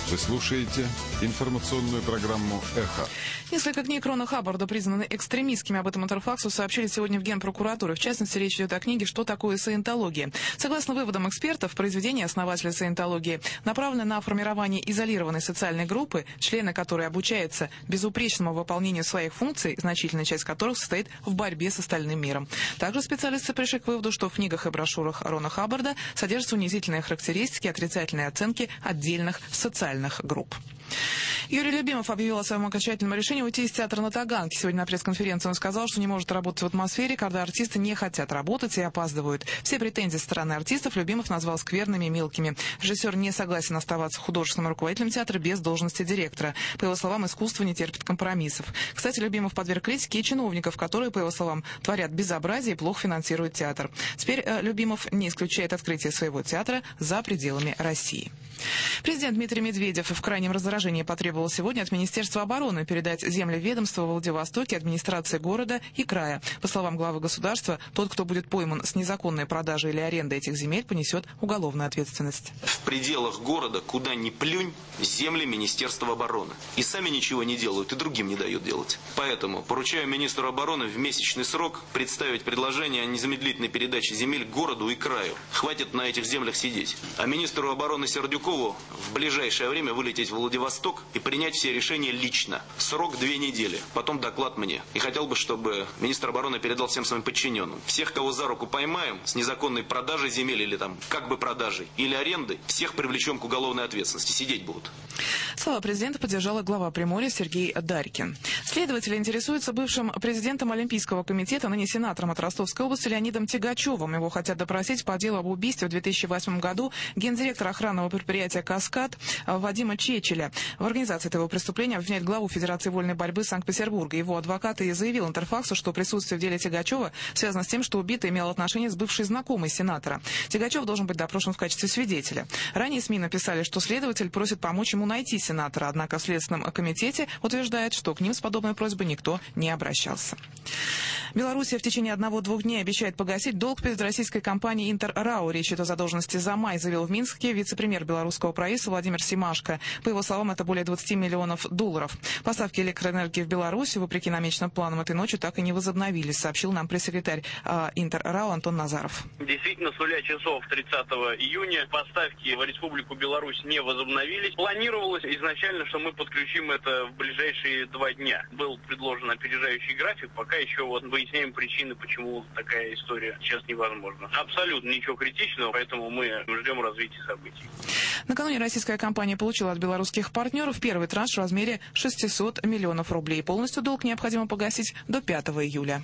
Вы слушаете информационную программу «Эхо». Несколько книг Рона Хаббарда признаны экстремистскими. Об этом Интерфаксу сообщили сегодня в Генпрокуратуре. В частности, речь идет о книге «Что такое саентология?». Согласно выводам экспертов, произведение основателя саентологии направлено на формирование изолированной социальной группы, члены которой обучаются безупречному выполнению своих функций, значительная часть которых состоит в борьбе с остальным миром. Также специалисты пришли к выводу, что в книгах и брошюрах Рона Хаббарда содержатся унизительные характеристики, отрицательные оценки отдельных социальных групп. Юрий Любимов объявил о своем окончательном решении уйти из театра на Таганке. Сегодня на пресс-конференции он сказал, что не может работать в атмосфере, когда артисты не хотят работать и опаздывают. Все претензии со стороны артистов Любимов назвал скверными и мелкими. Режиссер не согласен оставаться художественным руководителем театра без должности директора. По его словам, искусство не терпит компромиссов. Кстати, Любимов подверг критике и чиновников, которые, по его словам, творят безобразие и плохо финансируют театр. Теперь Любимов не исключает открытие своего театра за пределами России. Президент Дмитрий Медведев в крайнем раздражении потребовал сегодня от Министерства обороны передать земли ведомства во Владивостоке администрации города и края. По словам главы государства, тот, кто будет пойман с незаконной продажей или арендой этих земель, понесет уголовную ответственность. В пределах города, куда ни плюнь, земли Министерства обороны. И сами ничего не делают, и другим не дают делать. Поэтому поручаю министру обороны в месячный срок представить предложение о незамедлительной передаче земель городу и краю. Хватит на этих землях сидеть. А министру обороны Сердюкову в ближайшее время вылететь в Владивосток и принять все решения лично. Срок 2 недели. Потом доклад мне. И хотел бы, чтобы министр обороны передал всем своим подчиненным. Всех, кого за руку поймаем с незаконной продажей земель или там как бы продажей или арендой, всех привлечем к уголовной ответственности. Сидеть будут. Слова президента поддержала глава Приморья Сергей Дарькин. Следователи интересуются бывшим президентом Олимпийского комитета, ныне сенатором от Ростовской области Леонидом Тягачевым. Его хотят допросить по делу об убийстве в 2008 году гендиректора охранного предприятия «Каскад» Вадима Чечеля. В организации этого преступления обвиняет главу Федерации вольной борьбы Санкт-Петербурга. Его адвокат и заявил Интерфаксу, что присутствие в деле Тягачева связано с тем, что убитый имел отношение с бывшей знакомой сенатора. Тягачев должен быть допрошен в качестве свидетеля. Ранее СМИ написали, что следователь просит помочь ему найти сенатора, однако в Следственном комитете утверждает, что к ним с подобной просьбой никто не обращался. Белоруссия в течение 1-2 дней обещает погасить долг перед российской компанией «Интер-РАО». Речь идет о задолженности за май, заявил в Минске вице-премьер белорусского правительства Владимир Семашко. По его словам, это более $20 миллионов. Поставки электроэнергии в Беларусь, вопреки намеченным планам, этой ночью так и не возобновились, сообщил нам пресс-секретарь «Интер-РАО» Антон Назаров. Действительно, с 0 часов 30 июня поставки в Республику Беларусь не возобновились. Планировалось изначально, что мы подключим это в ближайшие 2 дня. Был предложен опережающий график, пока еще выясняем причины, почему такая история сейчас невозможна. Абсолютно ничего критичного, поэтому мы ждем развития событий. Накануне российская компания получила от белорусских партнеров первый транш в размере 600 миллионов рублей. Полностью долг необходимо погасить до 5 июля.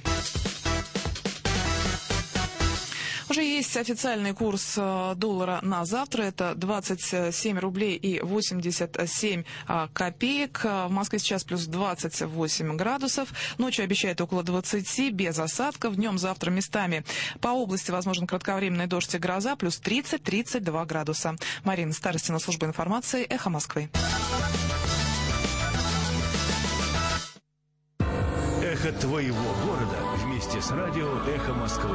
Уже есть официальный курс доллара на завтра. Это 27 рублей и 87 копеек. В Москве сейчас плюс 28 градусов. Ночью обещают около 20, без осадков. Днем завтра местами по области возможен кратковременный дождь и гроза. Плюс 30-32 градуса. Марина Старостина, служба информации, «Эхо Москвы». Эхо твоего города вместе с радио «Эхо Москвы».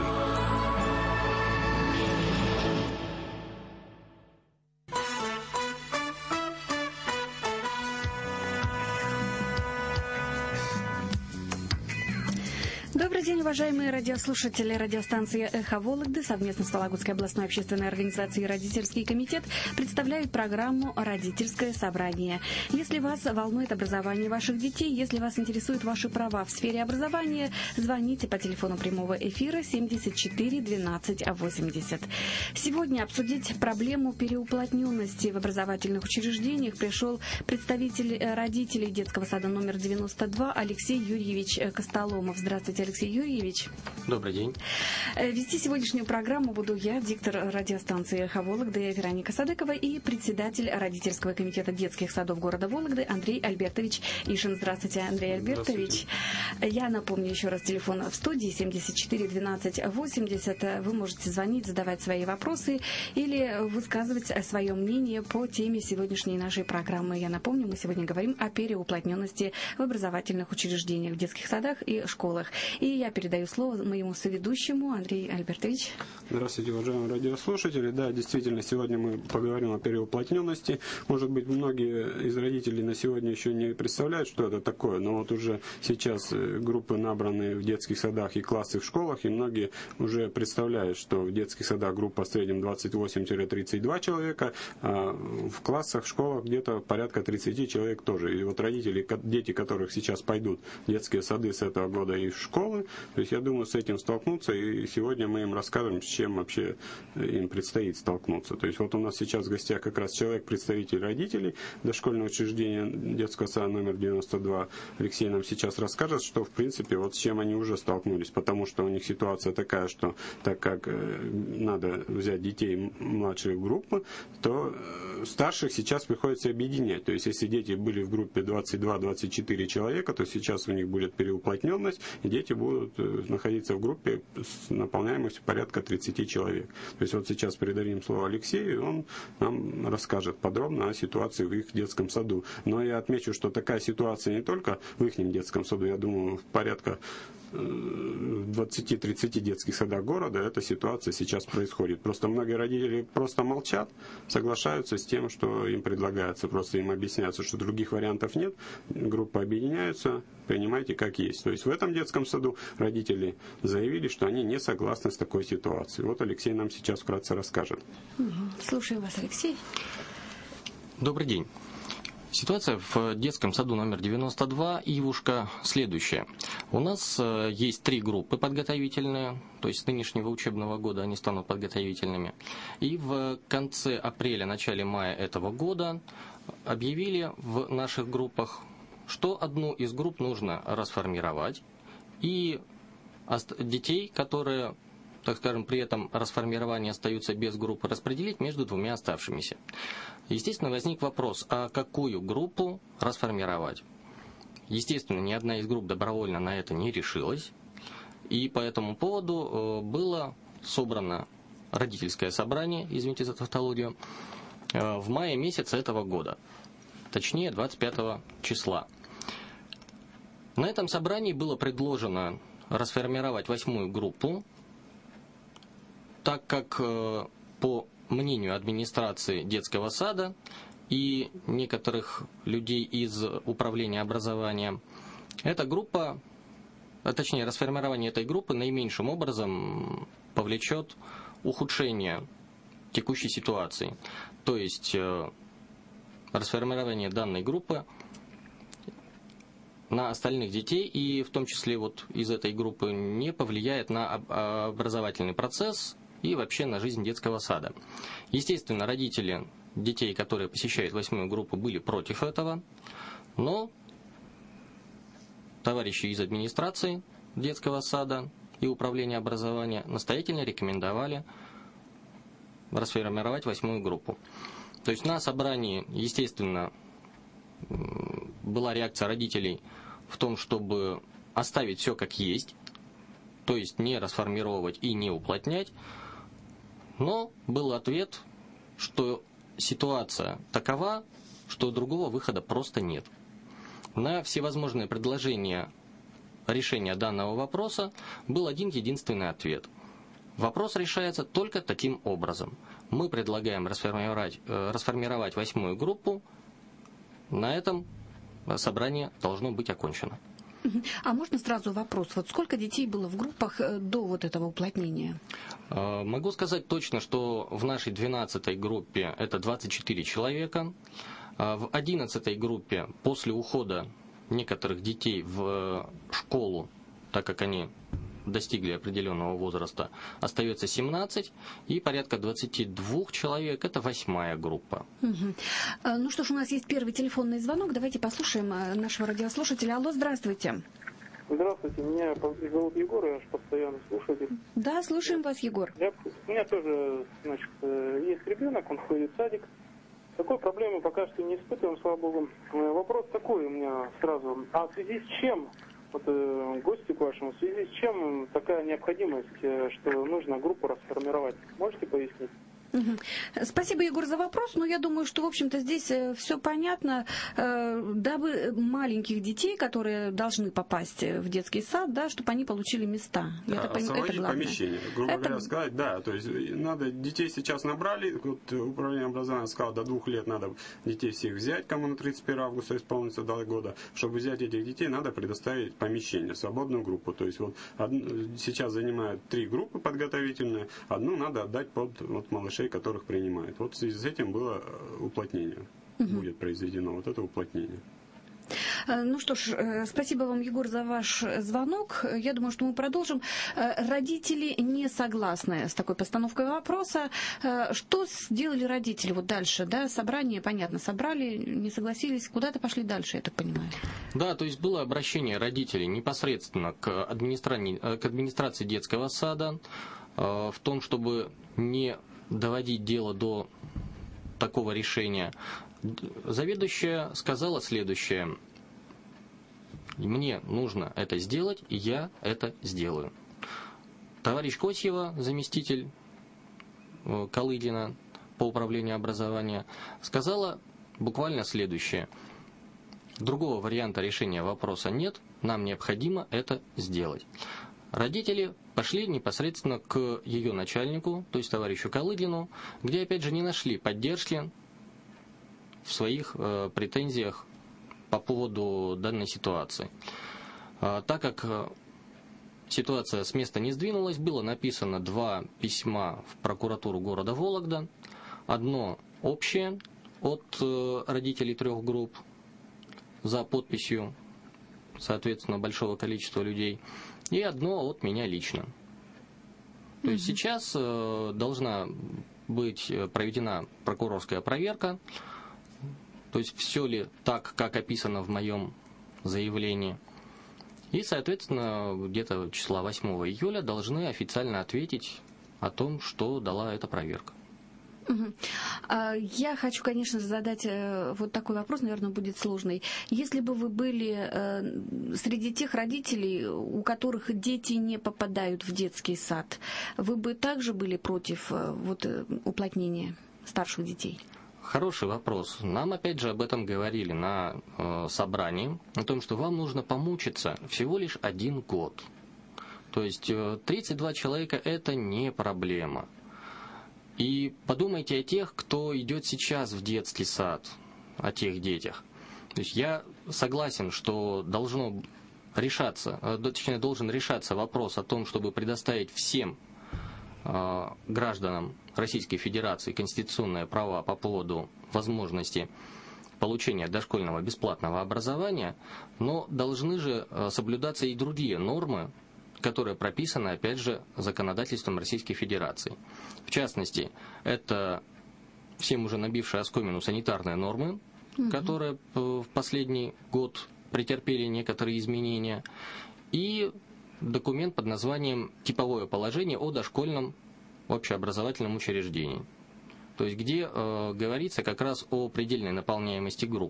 Добрый день, уважаемые радиослушатели. Радиостанция «Эхо Вологды» совместно с Вологодской областной общественной организацией «Родительский комитет» представляют программу «Родительское собрание». Если вас волнует образование ваших детей, если вас интересуют ваши права в сфере образования, звоните по телефону прямого эфира 74 12 80. Сегодня обсудить проблему переуплотненности в образовательных учреждениях пришел представитель родителей детского сада номер 92 Алексей Юрьевич Костоломов. Здравствуйте, Алексей Юрьевич. Добрый день. Вести сегодняшнюю программу буду я, диктор радиостанции «Эхо Вологды» Вероника Садыкова и председатель родительского комитета детских садов города Вологды Андрей Альбертович Ишин. Здравствуйте, Андрей Альбертович. Я напомню еще раз телефон в студии 74 12 80. Вы можете звонить, задавать свои вопросы или высказывать свое мнение по теме сегодняшней нашей программы. Я напомню, мы сегодня говорим о переуплотненности в образовательных учреждениях, в детских садах и школах. И я передаю слово моему соведущему Андрей Альбертович. Здравствуйте, уважаемые радиослушатели. Да, действительно, сегодня мы поговорим о переуплотненности. Может быть, многие из родителей на сегодня еще не представляют, что это такое, но вот уже сейчас группы набраны в детских садах и классы в школах, и многие уже представляют, что в детских садах группа в среднем 28-32 человека, а в классах, в школах где-то порядка 30 человек тоже. И вот родители, дети которых сейчас пойдут в детские сады с этого года и в школы, то есть я думаю, с этим столкнутся, и сегодня мы им расскажем, с чем вообще им предстоит столкнуться. То есть вот у нас сейчас в гостях как раз человек-представитель родителей дошкольного учреждения детского сада номер 92. Алексей нам сейчас расскажет, что в принципе вот с чем они уже столкнулись, потому что у них ситуация такая, что так как надо взять детей младших группы, то старших сейчас приходится объединять. То есть если дети были в группе 22-24 человека, то сейчас у них будет переуплотненность, и дети будут находиться в группе с наполняемостью порядка 30 человек. То есть вот сейчас передадим слово Алексею, он нам расскажет подробно о ситуации в их детском саду. Но я отмечу, что такая ситуация не только в их детском саду, я думаю, в порядка 20-30 детских садах города эта ситуация сейчас происходит. Просто многие родители просто молчат, соглашаются с тем, что им предлагается. Просто им объясняется, что других вариантов нет. Группы объединяются, принимайте как есть. То есть в этом детском саду родители заявили, что они не согласны с такой ситуацией. Вот Алексей нам сейчас вкратце расскажет. Слушаю вас, Алексей. Добрый день. Ситуация в детском саду номер 92 «Ивушка» следующая. У нас есть 3 группы подготовительные, то есть с нынешнего учебного года они станут подготовительными. И в конце апреля, начале мая этого года объявили в наших группах, что одну из групп нужно расформировать, и детей, которые, так скажем, при этом расформировании остаются без группы, распределить между 2 оставшимися. Естественно, возник вопрос, а какую группу расформировать? Естественно, ни одна из групп добровольно на это не решилась, и по этому поводу было собрано родительское собрание, извините за тавтологию, в мае месяце этого года, точнее 25 числа. На этом собрании было предложено расформировать 8-ю группу, так как по мнению администрации детского сада и некоторых людей из управления образования, эта группа, а точнее расформирование этой группы наименьшим образом повлечет ухудшение текущей ситуации. То есть расформирование данной группы на остальных детей, и в том числе вот из этой группы, не повлияет на образовательный процесс и вообще на жизнь детского сада. Естественно, родители детей, которые посещают 8-ю группу, были против этого, но товарищи из администрации детского сада и управления образования настоятельно рекомендовали расформировать 8-ю группу. То есть на собрании, естественно, была реакция родителей в том, чтобы оставить все как есть, то есть не расформировать и не уплотнять, но был ответ, что ситуация такова, что другого выхода просто нет. На всевозможные предложения решения данного вопроса был один единственный ответ. Вопрос решается только таким образом. Мы предлагаем расформировать 8-ю группу. На этом собрание должно быть окончено. А можно сразу вопрос? Вот сколько детей было в группах до вот этого уплотнения? Могу сказать точно, что в нашей 12-й группе это 24 человека. В 11-й группе после ухода некоторых детей в школу, так как они достигли определенного возраста, остается 17, и порядка 22 человек – это 8-я группа. Ну что ж, у нас есть первый телефонный звонок. Давайте послушаем нашего радиослушателя. Алло, здравствуйте. Здравствуйте, меня зовут Егор, я же постоянно слушатель. Да, слушаем вас, Егор. У меня тоже, значит, есть ребенок, он ходит в садик. Такой проблемы пока что не испытываем, слава богу. Вопрос такой у меня сразу. А в связи с чем, вот гости к вашему, в связи с чем такая необходимость, что нужно группу расформировать? Можете пояснить? Спасибо, Егор, за вопрос. Но я думаю, что, в общем-то, здесь все понятно. Дабы маленьких детей, которые должны попасть в детский сад, да, чтобы они получили места. Это главное. Помещение. Грубо говоря, сказать, да. То есть надо детей сейчас набрали. Вот управление образования сказало, до 2 лет надо детей всех взять, кому на 31 августа исполнится 2 года. Чтобы взять этих детей, надо предоставить помещение, свободную группу. То есть вот сейчас занимают 3 группы подготовительные, одну надо отдать под малышей, которых принимают. Вот в связи с этим было уплотнение. Будет произведено вот это уплотнение. Ну что ж, спасибо вам, Егор, за ваш звонок. Я думаю, что мы продолжим. Родители не согласны с такой постановкой вопроса. Что сделали родители вот дальше? Да, собрание, понятно, собрали, не согласились, куда-то пошли дальше, я так понимаю. Да, то есть было обращение родителей непосредственно к администрации детского сада в том, чтобы не доводить дело до такого решения. Заведующая сказала следующее: мне нужно это сделать, и я это сделаю. Товарищ Косьева, заместитель Калыгина по управлению образования, сказала буквально следующее: другого варианта решения вопроса нет, нам необходимо это сделать. Родители пошли непосредственно к ее начальнику, то есть товарищу Калыгину, где опять же не нашли поддержки в своих претензиях по поводу данной ситуации. Так как ситуация с места не сдвинулась, было написано 2 письма в прокуратуру города Вологда. Одно общее от родителей 3 групп за подписью, соответственно, большого количества людей, и одно от меня лично. То есть сейчас должна быть проведена прокурорская проверка, то есть все ли так, как описано в моем заявлении. И, соответственно, где-то числа 8 июля должны официально ответить о том, что дала эта проверка. Я хочу, конечно, задать вот такой вопрос, наверное, будет сложный. Если бы вы были среди тех родителей, у которых дети не попадают в детский сад, вы бы также были против уплотнения старших детей? Хороший вопрос. Нам, опять же, об этом говорили на собрании, о том, что вам нужно помучиться всего лишь 1 год. То есть 32 человека – это не проблема. И подумайте о тех, кто идет сейчас в детский сад, о тех детях. То есть я согласен, что должен решаться вопрос о том, чтобы предоставить всем гражданам Российской Федерации конституционные права по поводу возможности получения дошкольного бесплатного образования, но должны же соблюдаться и другие нормы, которые прописаны, опять же, законодательством Российской Федерации. В частности, это всем уже набившие оскомину санитарные нормы, которые в последний год претерпели некоторые изменения, и документ под названием «Типовое положение о дошкольном общеобразовательном учреждении», то есть где говорится как раз о предельной наполняемости групп.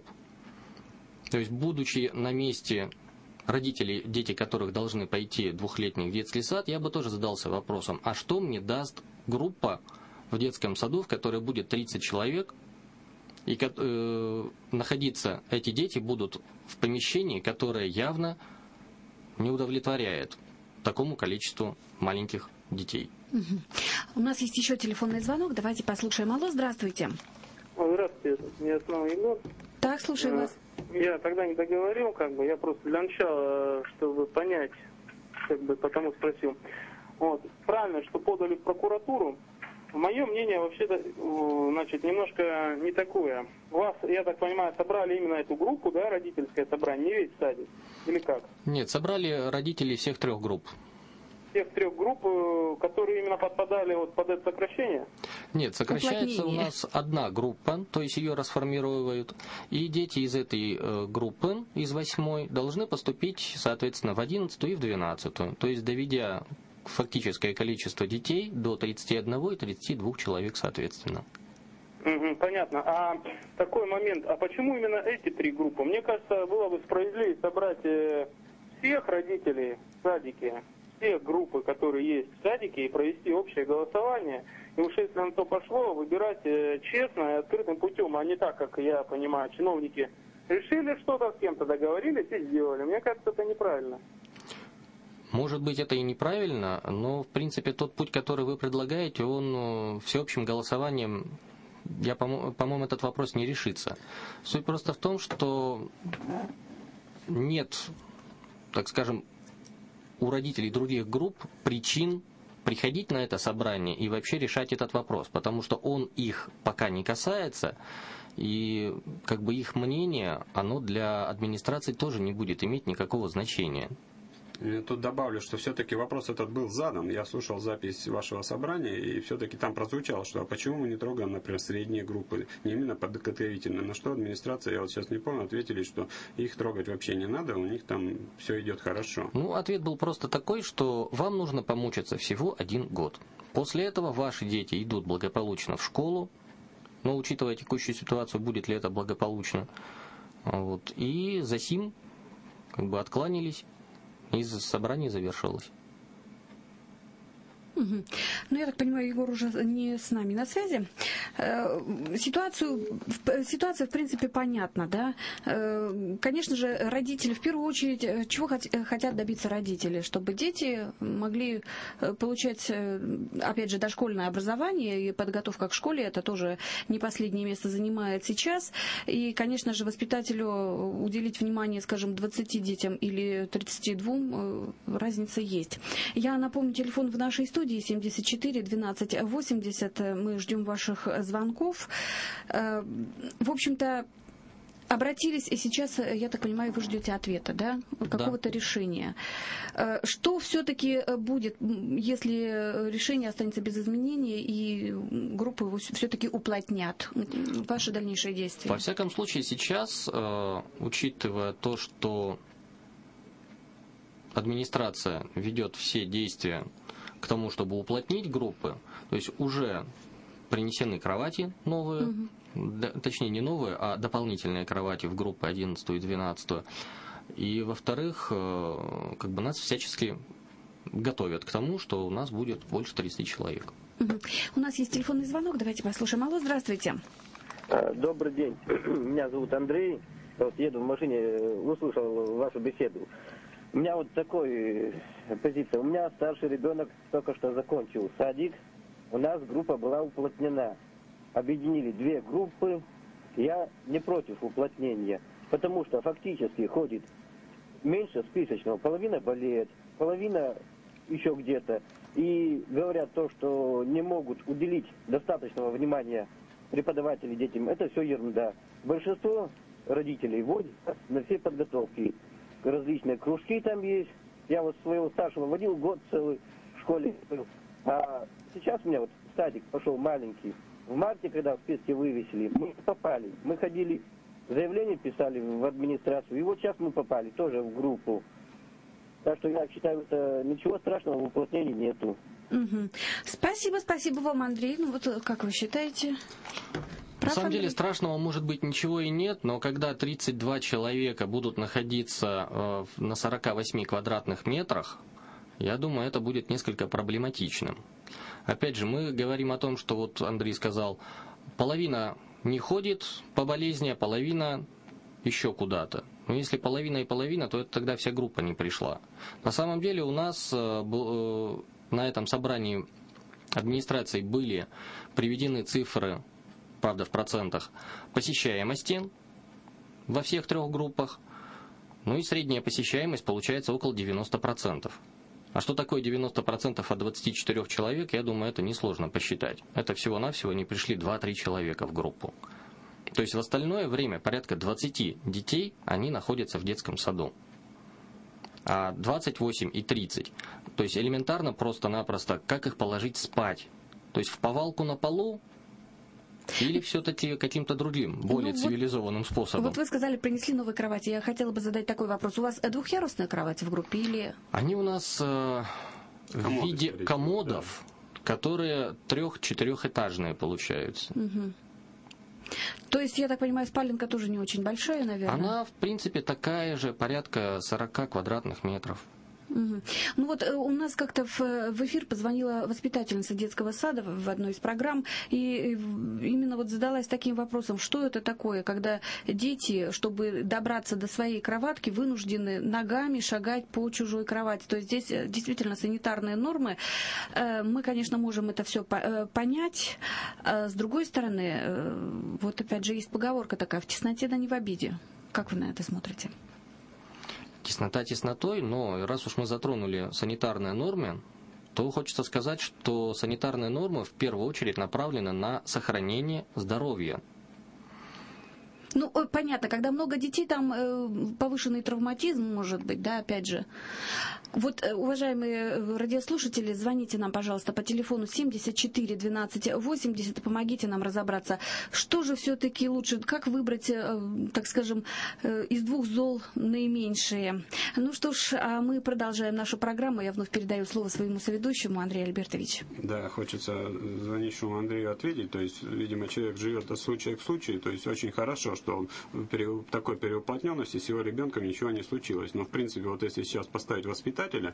То есть, будучи на месте родителей, дети которых должны пойти 2-летний в детский сад, я бы тоже задался вопросом, а что мне даст группа в детском саду, в которой будет 30 человек, и находиться эти дети будут в помещении, которое явно не удовлетворяет такому количеству маленьких детей. У нас есть еще телефонный звонок, давайте послушаем. Алло, здравствуйте. Здравствуйте, меня снова Егор. Так, слушаю вас. Я тогда не договорил, я просто для начала, чтобы понять, потому спросил. Правильно, что подали в прокуратуру. Мое мнение вообще-то, немножко не такое. Вас, я так понимаю, собрали именно эту группу, да, родительское собрание, не весь садик, или как? Нет, собрали родителей всех 3 групп. Всех 3 групп, которые именно подпадали под это сокращение? Нет, сокращается у нас 1 группа, то есть ее расформируют, и дети из этой группы, из 8, должны поступить, соответственно, в 11 и в 12, то есть доведя фактическое количество детей до 31 и 32 человек, соответственно. Понятно. А такой момент, а почему именно эти 3 группы? Мне кажется, было бы справедливее собрать всех родителей в садике, все группы, которые есть в садике, и провести общее голосование, И уж если на то пошло, выбирать честно и открытым путем, а не так, как я понимаю, чиновники решили что-то, с кем-то договорились и сделали. Мне кажется, это неправильно. Может быть, это и неправильно, но, в принципе, тот путь, который вы предлагаете, он всеобщим голосованием, по-моему, этот вопрос не решится. Суть просто в том, что нет, так скажем, у родителей других групп причин приходить на это собрание и вообще решать этот вопрос, потому что он их пока не касается, и как бы их мнение, оно для администрации тоже не будет иметь никакого значения. Я тут добавлю, что все-таки вопрос этот был задан. Я слушал запись вашего собрания, и все-таки там прозвучало, что а почему мы не трогаем, например, средние группы, не именно подготовительные. На что администрация, я вот сейчас не помню, ответили, что их трогать вообще не надо, у них там все идет хорошо. Ну, ответ был просто такой, что вам нужно помучиться всего 1 год. После этого ваши дети идут благополучно в школу, но учитывая текущую ситуацию, будет ли это благополучно, вот, и засим как бы откланялись. И собрание завершилось. Угу. Ну, я так понимаю, Егор уже не с нами на связи. Ситуация, в принципе, понятна, да? Конечно же, родители, в первую очередь, чего хотят добиться родители? Чтобы дети могли получать, опять же, дошкольное образование, и подготовка к школе, это тоже не последнее место занимает сейчас. И, конечно же, воспитателю уделить внимание, скажем, 20 детям или 32, разница есть. Я напомню, телефон в нашей студии 74 12 80. Мы ждем ваших звонков. В общем-то, обратились, и сейчас, я так понимаю, вы ждете ответа, да? Какого-то решения. Что все-таки будет, если решение останется без изменений, и группы его все-таки уплотнят? Ваши дальнейшие действия? Во всяком случае, сейчас, учитывая то, что администрация ведет все действия к тому, чтобы уплотнить группы, то есть уже принесены кровати новые, точнее не новые, а дополнительные кровати в группы 11 и 12. И во-вторых, как бы нас всячески готовят к тому, что у нас будет больше 30 человек. У нас есть телефонный звонок, давайте послушаем. Алло, здравствуйте. Добрый день, меня зовут Андрей, вот еду в машине, услышал вашу беседу. У меня вот такой позиция. У меня старший ребенок только что закончил садик. У нас группа была уплотнена. Объединили 2 группы. Я не против уплотнения, потому что фактически ходит меньше списочного. Половина болеет, половина еще где-то. И говорят то, что не могут уделить достаточного внимания преподаватели детям. Это все ерунда. Большинство родителей водят на все подготовки. Различные кружки там есть. Я вот своего старшего водил год целый в школе. А сейчас у меня вот садик пошел маленький. В марте, когда в списке вывесили, мы попали. Мы ходили, заявление писали в администрацию. И вот сейчас мы попали тоже в группу. Так что я считаю, это ничего страшного в уплотнении нету. Спасибо вам, Андрей. Ну вот как вы считаете? На самом деле страшного может быть ничего и нет, но когда 32 человека будут находиться на 48 квадратных метрах, я думаю, это будет несколько проблематичным. Опять же, мы говорим о том, что вот Андрей сказал, половина не ходит по болезни, а половина еще куда-то. Но если половина и половина, то это тогда вся группа не пришла. На самом деле у нас на этом собрании администрации были приведены цифры, правда в процентах, посещаемости во всех 3 группах. Ну и средняя посещаемость получается около 90%. А что такое 90% от 24 человек, я думаю, это несложно посчитать. Это всего-навсего не пришли 2-3 человека в группу. То есть в остальное время порядка 20 детей, они находятся в детском саду. А 28 и 30, то есть элементарно просто-напросто, как их положить спать? То есть в повалку на полу? Или все-таки каким-то другим, более цивилизованным способом? Вот вы сказали, принесли новые кровати. Я хотела бы задать такой вопрос. У вас двухъярусные кровати в группе или... Они у нас в виде комодов, которые 3-4-этажные получаются. То есть, я так понимаю, спаленка тоже не очень большая, наверное? Она, в принципе, такая же, порядка 40 квадратных метров. Ну вот у нас как-то в эфир позвонила воспитательница детского сада в одной из программ, и именно вот задалась таким вопросом, что это такое, когда дети, чтобы добраться до своей кроватки, вынуждены ногами шагать по чужой кровати. То есть здесь действительно санитарные нормы. Мы, конечно, можем это все понять. С другой стороны, вот опять же есть поговорка такая: в тесноте да не в обиде. Как вы на это смотрите? Теснота теснотой, но раз уж мы затронули санитарные нормы, то хочется сказать, что санитарные нормы в первую очередь направлены на сохранение здоровья. Ну, понятно, когда много детей, там повышенный травматизм может быть, да, опять же. Вот, уважаемые радиослушатели, звоните нам, пожалуйста, по телефону 74 12 80, помогите нам разобраться, что же все-таки лучше, как выбрать, так скажем, из двух зол наименьшие. Ну что ж, а мы продолжаем нашу программу. Я вновь передаю слово своему соведущему, Андрею Альбертовичу. Да, хочется звонившему Андрею ответить. То есть, видимо, человек живет от случая к случаю. То есть, очень хорошо, что он при такой переуплотненности с его ребенком ничего не случилось. Но, в принципе, вот если сейчас поставить воспитателя,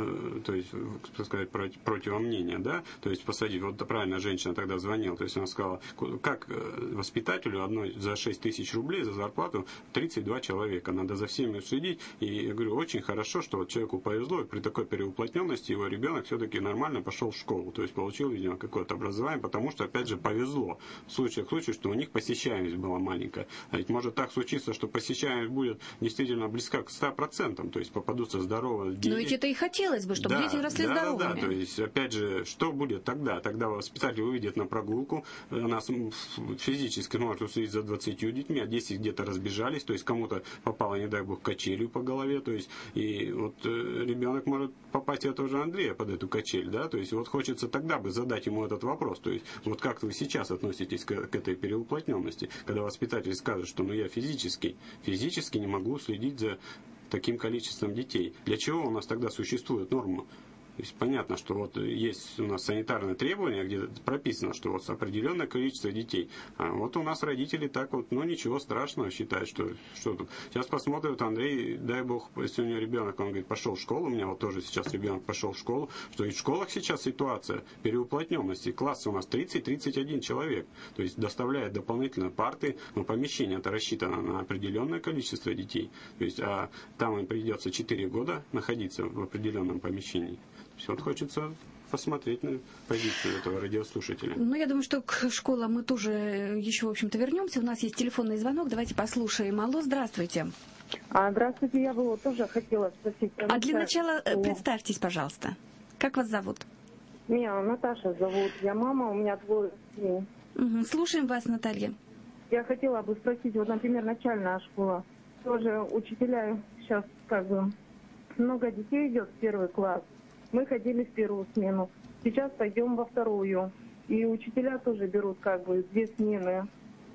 то есть, так сказать, противомнение, да, то есть посадить, вот правильно женщина тогда звонила, то есть она сказала, как воспитателю одной за 6 тысяч рублей за зарплату 32 человека, надо за всеми следить. И я говорю, очень хорошо, что вот человеку повезло, и при такой переуплотненности его ребенок все-таки нормально пошел в школу, то есть получил, видимо, какое-то образование, потому что, опять же, повезло в случае к случаю, что у них посещаемость была маленькая. А ведь может так случиться, что посещаемость будет действительно близка к 100%, то есть попадутся здоровые дети. Но ведь это и хотелось бы, чтобы дети росли здоровыми. Да, то есть, опять же, что будет тогда? Тогда воспитатель увидит на прогулку, она физически может уследить за 20 детьми, а 10 где-то разбежались, то есть кому-то попало, не дай бог, качелью по голове, то есть, и вот ребенок может попасть этого же Андрея под эту качель, да, то есть вот хочется тогда бы задать ему этот вопрос, то есть вот как вы сейчас относитесь к этой переуплотненности, когда воспитатель скажет, что ну я физически не могу следить за таким количеством детей. Для чего у нас тогда существует норма? То есть понятно, что вот есть у нас санитарные требования, где прописано, что вот определенное количество детей. А вот у нас родители так вот, ну ничего страшного считают, что тут. Сейчас посмотрят, Андрей, дай бог, если у него ребенок, он говорит, пошел в школу, у меня вот тоже сейчас ребенок пошел в школу, что и в школах сейчас ситуация переуплотненности. Классы у нас 30-31 человек. То есть доставляют дополнительно парты, но помещение это рассчитано на определенное количество детей. То есть, а там им придется 4 года находиться в определенном помещении. Вот хочется посмотреть на позицию этого радиослушателя. Ну, я думаю, что к школам мы тоже еще, в общем-то, вернемся. У нас есть телефонный звонок. Давайте послушаем. Алло, здравствуйте. Здравствуйте, я бы вот тоже хотела спросить. А для начала представьтесь, пожалуйста. Как вас зовут? Меня Наташа зовут. Я мама, у меня 2 детей. Слушаем вас, Наталья. Я хотела бы спросить, вот, например, начальная школа. Тоже учителя сейчас как бы много детей идет в 1 класс. Мы ходили в 1 смену. Сейчас пойдем во 2. И учителя тоже берут как бы 2 смены.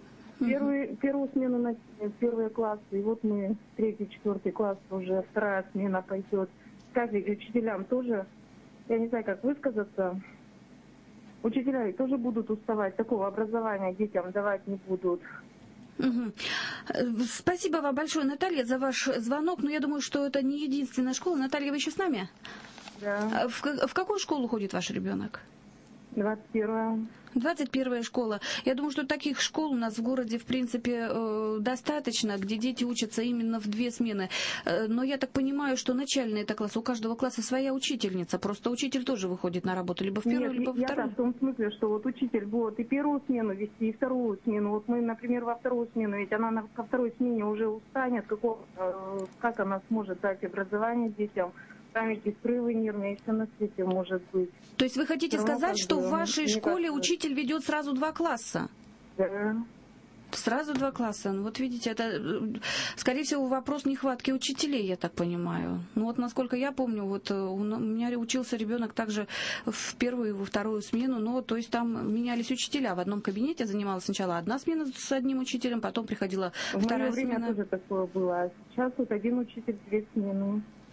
Первую смену на 1 класс. И вот мы 3-4 класс уже 2 смена пойдет. Скажите, учителям тоже, я не знаю, как высказаться, учителя тоже будут уставать. Такого образования детям давать не будут. Спасибо вам большое, Наталья, за ваш звонок. Но я думаю, что это не единственная школа. Наталья, вы еще с нами? Да. В какую школу ходит ваш ребенок? 21-я. 21-я школа. Я думаю, что таких школ у нас в городе, в принципе, достаточно, где дети учатся именно в 2 смены. Но я так понимаю, что начальный это класс, у каждого класса своя учительница. Просто учитель тоже выходит на работу либо в 1-ю, либо во 2-ю. Я в том смысле, что вот учитель будет и 1 смену вести, и 2 смену. Вот мы, например, во 2 смену, ведь она ко 2 смене уже устанет. Как она сможет дать образование детям? Памяти, срывы нервные, и все на свете может быть. То есть вы хотите сказать, что в вашей школе учитель ведет сразу 2 класса? Да. Сразу 2 класса. Ну, вот видите, это, скорее всего, вопрос нехватки учителей, я так понимаю. Ну вот, насколько я помню, вот у меня учился ребенок также в 1-ю и во 2-ю смену, но то есть там менялись учителя. В одном кабинете занималась сначала 1 смена с одним учителем, потом приходила 2-я смена. В мое время тоже такое было. А сейчас вот 1 учитель, 2 смены.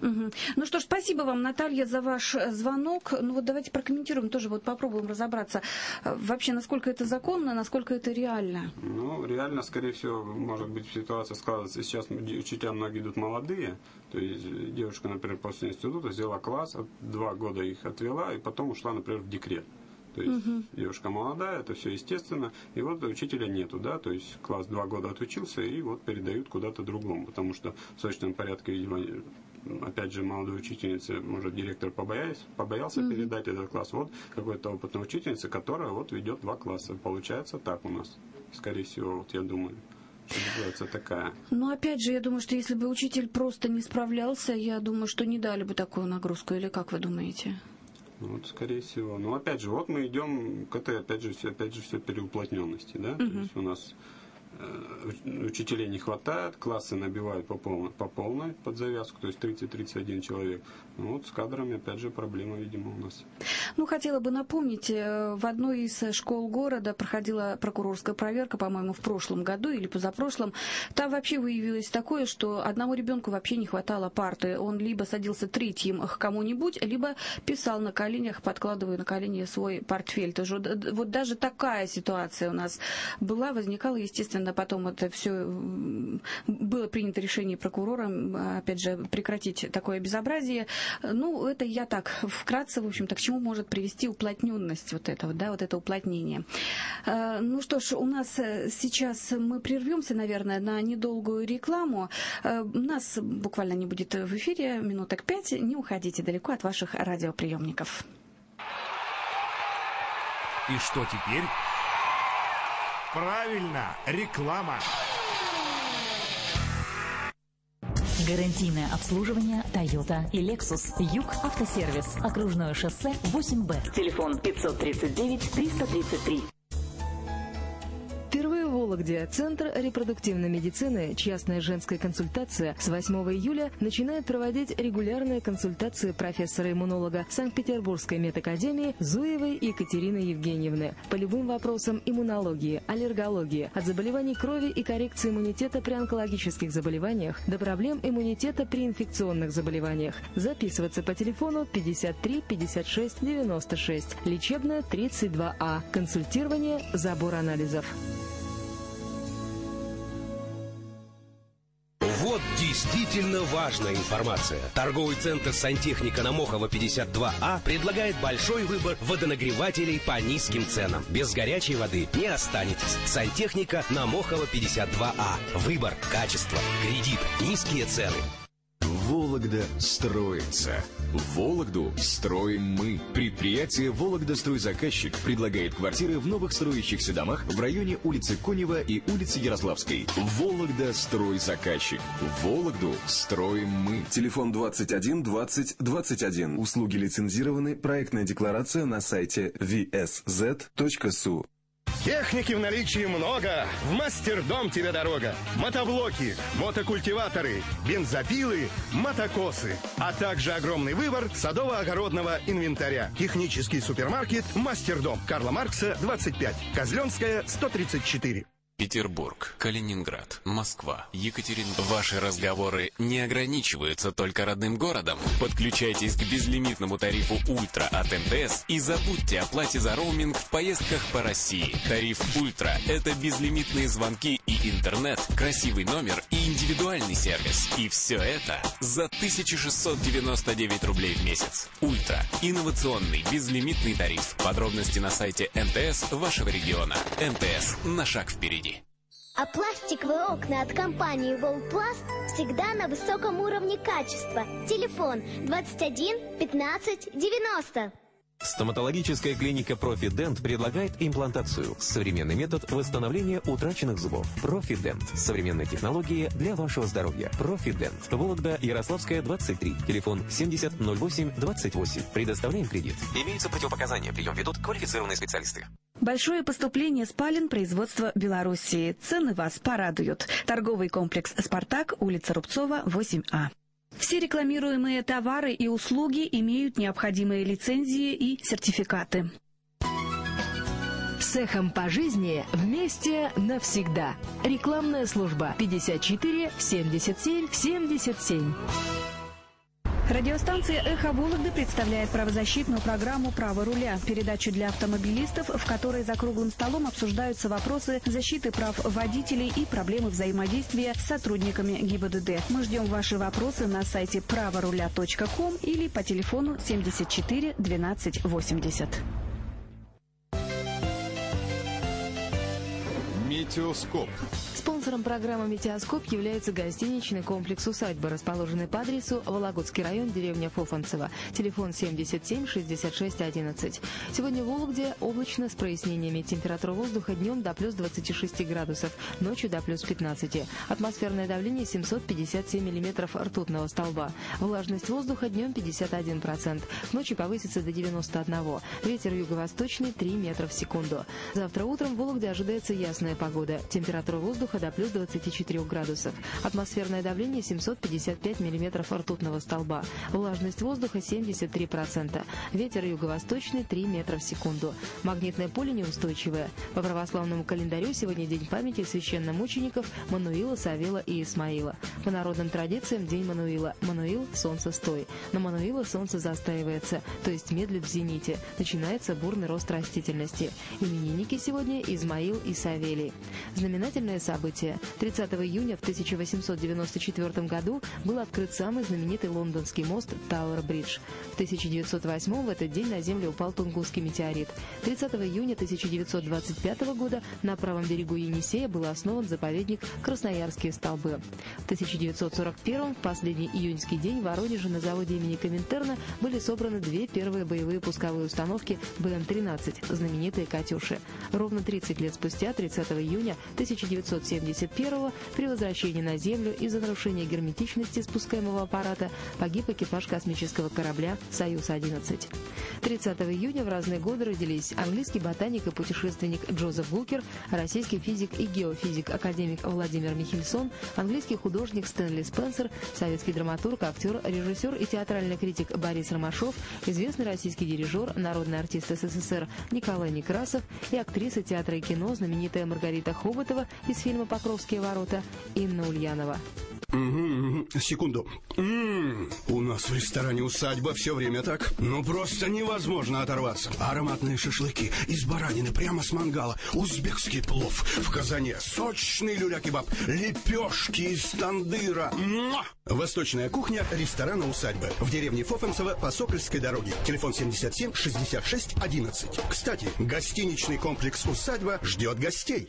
Угу. Ну что ж, спасибо вам, Наталья, за ваш звонок. Ну вот давайте прокомментируем, тоже вот попробуем разобраться вообще, насколько это законно, насколько это реально. Ну, реально, скорее всего, может быть, ситуация складывается. Сейчас учителя многие идут молодые, то есть девушка, например, после института взяла класс, 2 года их отвела, и потом ушла, например, в декрет. То есть девушка молодая, это все естественно, и вот учителя нету, да, то есть класс 2 года отучился, и вот передают куда-то другому, потому что в срочном порядке, видимо, опять же, молодой учительнице, может, директор побоялся передать этот класс. Вот какой-то опытная учительница, которая вот ведет 2 класса. Получается так у нас, скорее всего, вот я думаю. Ситуация такая. Но опять же, я думаю, что если бы учитель просто не справлялся, я думаю, что не дали бы такую нагрузку, или как вы думаете? Вот, скорее всего. Но опять же, вот мы идем к этой, опять же, все переуплотненности, да? То есть у нас учителей не хватает, классы набивают по полной под завязку, то есть 30-31 человек. Ну, вот с кадрами, опять же, проблема, видимо, у нас. Ну, хотела бы напомнить, в одной из школ города проходила прокурорская проверка, по-моему, в прошлом году или позапрошлом. Там вообще выявилось такое, что одному ребенку вообще не хватало парты. Он либо садился третьим к кому-нибудь, либо писал на коленях, подкладывая на колени свой портфель. Тоже вот даже такая ситуация у нас была, возникала, естественно, потом это все было принято решение прокурором, опять же, прекратить такое безобразие. Ну, это я так вкратце, в общем-то, к чему может привести уплотненность вот этого, да, вот это уплотнение. Ну что ж, у нас сейчас мы прервемся, наверное, на недолгую рекламу. У нас буквально не будет в эфире минуток 5. Не уходите далеко от ваших радиоприемников. И что теперь? Правильно, реклама. Гарантийное обслуживание Toyota и Lexus. Юг Автосервис. Окружное шоссе 8Б. Телефон 539-333. Впервые в Вологде Центр репродуктивной медицины «Частная женская консультация» с 8 июля начинает проводить регулярные консультации профессора-иммунолога Санкт-Петербургской медакадемии Зуевой Екатерины Евгеньевны по любым вопросам иммунологии, аллергологии, от заболеваний крови и коррекции иммунитета при онкологических заболеваниях до проблем иммунитета при инфекционных заболеваниях. Записываться по телефону 53 56 96, лечебная 32А, консультирование, забор анализов. Вот действительно важная информация. Торговый центр «Сантехника» на Мохова 52А предлагает большой выбор водонагревателей по низким ценам. Без горячей воды не останетесь. «Сантехника» на Мохова 52А. Выбор, качество, кредит, низкие цены. Вологда строится. Вологду строим мы. Предприятие «Вологдастройзаказчик» предлагает квартиры в новых строящихся домах в районе улицы Конева и улицы Ярославской. Вологдастройзаказчик. Вологду строим мы. Телефон 21 20 21. Услуги лицензированы. Проектная декларация на сайте vsz.su. Техники в наличии много. В Мастердом тебе дорога. Мотоблоки, мотокультиваторы, бензопилы, мотокосы. А также огромный выбор садово-огородного инвентаря. Технический супермаркет Мастердом. Карла Маркса, 25. Козленская, 134. Петербург, Калининград, Москва, Екатеринбург. Ваши разговоры не ограничиваются только родным городом. Подключайтесь к безлимитному тарифу «Ультра» от МТС и забудьте о плате за роуминг в поездках по России. Тариф «Ультра» — это безлимитные звонки и интернет, красивый номер и индивидуальный сервис. И все это за 1699 рублей в месяц. «Ультра» — инновационный безлимитный тариф. Подробности на сайте МТС вашего региона. МТС — на шаг впереди. А пластиковые окна от компании «Волпласт» всегда на высоком уровне качества. Телефон 21 15 90. Стоматологическая клиника «Профидент» предлагает имплантацию. Современный метод восстановления утраченных зубов. «Профидент». Современные технологии для вашего здоровья. «Профидент». Вологда, Ярославская, 23. Телефон 70 08 28. Предоставляем кредит. Имеются противопоказания. Прием ведут квалифицированные специалисты. Большое поступление спален производства Белоруссии. Цены вас порадуют. Торговый комплекс «Спартак», улица Рубцова, 8А. Все рекламируемые товары и услуги имеют необходимые лицензии и сертификаты. С эхом по жизни вместе навсегда. Рекламная служба 54 77 77. Радиостанция «Эхо Вологды» представляет правозащитную программу «Право руля», передачу для автомобилистов, в которой за круглым столом обсуждаются вопросы защиты прав водителей и проблемы взаимодействия с сотрудниками ГИБДД. Мы ждем ваши вопросы на сайте праворуля.ком или по телефону 74 12 80. Метеоскоп. Спонсором программы «Метеоскоп» является гостиничный комплекс «Усадьба», расположенный по адресу Вологодский район, деревня Фофанцево. Телефон 77 66 11. Сегодня в Вологде облачно с прояснениями. Температура воздуха днем до плюс 26 градусов, ночью до плюс 15. Атмосферное давление 757 миллиметров ртутного столба. Влажность воздуха днем 51%. К ночи повысится до 91. Ветер юго-восточный 3 метра в секунду. Завтра утром в Вологде ожидается ясная погода. Температура воздуха до плюс 24 градусов. Атмосферное давление 755 миллиметров ртутного столба. Влажность воздуха 73%. Ветер юго-восточный 3 метра в секунду. Магнитное поле неустойчивое. По православному календарю сегодня день памяти священномучеников Мануила, Савела и Исмаила. По народным традициям день Мануила. Мануил – солнце стой. На Мануила солнце застаивается, то есть медлит в зените. Начинается бурный рост растительности. Именинники сегодня Измаил и Савелий. Знаменательное событие. 30 июня в 1894 году был открыт самый знаменитый лондонский мост Тауэр-Бридж. В 1908 в этот день на Землю упал Тунгусский метеорит. 30 июня 1925 года на правом берегу Енисея был основан заповедник Красноярские столбы. В 1941 в последний июньский день в Воронеже на заводе имени Коминтерна были собраны две первые боевые пусковые установки БМ-13, знаменитые «Катюши». Ровно 30 лет спустя, 30 июня 1971 при возвращении на Землю из-за нарушения герметичности спускаемого аппарата погиб экипаж космического корабля «Союз-11». 30 июня в разные годы родились английский ботаник и путешественник Джозеф Гукер, российский физик и геофизик академик Владимир Михельсон, английский художник Стэнли Спенсер, советский драматург, актер, режиссер и театральный критик Борис Ромашов, известный российский дирижер, народный артист СССР Николай Некрасов и актриса театра и кино, знаменитая Маргарита Хоботова из фильма «Покровские ворота» Инна Ульянова. Секунду. У нас в ресторане «Усадьба» все время так. Ну, просто невозможно оторваться. Ароматные шашлыки из баранины прямо с мангала. Узбекский плов в казане. Сочный люля-кебаб. Лепешки из тандыра. Восточная кухня ресторана «Усадьба» в деревне Фофанцево по Сокольской дороге. Телефон 77 66 11. Кстати, гостиничный комплекс «Усадьба» ждет гостей.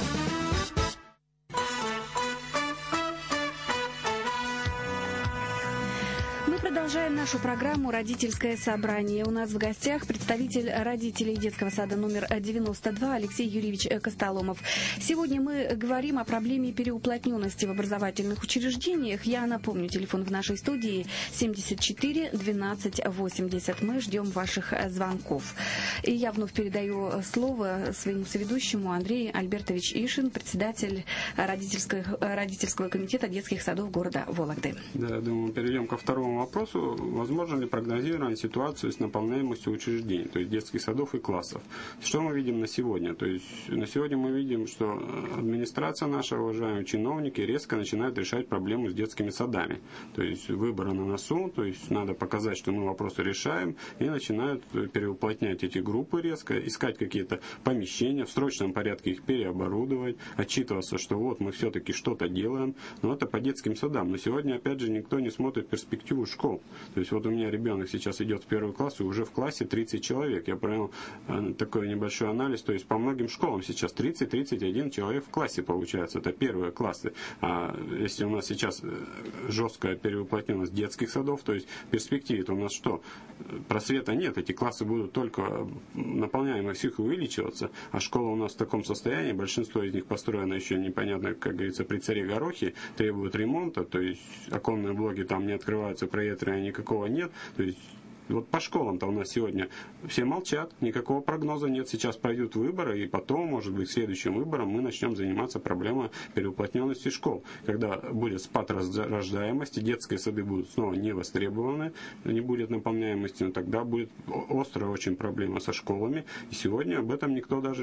Продолжаем нашу программу «Родительское собрание». У нас в гостях представитель родителей детского сада номер 92 Алексей Юрьевич Костоломов. Сегодня мы говорим о проблеме переуплотненности в образовательных учреждениях. Я напомню, телефон в нашей студии 74 12 80. Мы ждем ваших звонков. И я вновь передаю слово своему соведущему Андрей Альбертович Ишин, председатель родительского комитета детских садов города Вологды. Да, я думаю, перейдем ко второму вопросу. Возможно ли прогнозировать ситуацию с наполняемостью учреждений, то есть детских садов и классов? Что мы видим на сегодня? То есть на сегодня мы видим, что администрация наша, уважаемые чиновники, резко начинает решать проблему с детскими садами. То есть выборы на носу, то есть надо показать, что мы вопросы решаем, и начинают переуплотнять эти группы резко, искать какие-то помещения, в срочном порядке их переоборудовать, отчитываться, что вот мы все-таки что-то делаем. Но это по детским садам. Но сегодня, опять же, никто не смотрит перспективу школ. То есть вот у меня ребенок сейчас идет в первый класс, и уже в классе 30 человек. Я провел такой небольшой анализ, то есть по многим школам сейчас 30-31 человек в классе получается. Это первые классы. А если у нас сейчас жесткая переуплотненность детских садов, то есть в перспективе-то у нас что? Просвета нет, эти классы будут только наполняемость их увеличиваться, а школа у нас в таком состоянии, большинство из них построено еще непонятно, как говорится, при царе Горохе, требуют ремонта, то есть оконные блоки там не открываются, проветривания никакого нет, то есть вот по школам-то у нас сегодня все молчат, никакого прогноза нет. Сейчас пройдут выборы, и потом, может быть, следующим выбором мы начнем заниматься проблемой переуплотненности школ. Когда будет спад рождаемости, детские сады будут снова не востребованы, не будет наполняемости, но тогда будет острая очень проблема со школами. И сегодня об этом никто даже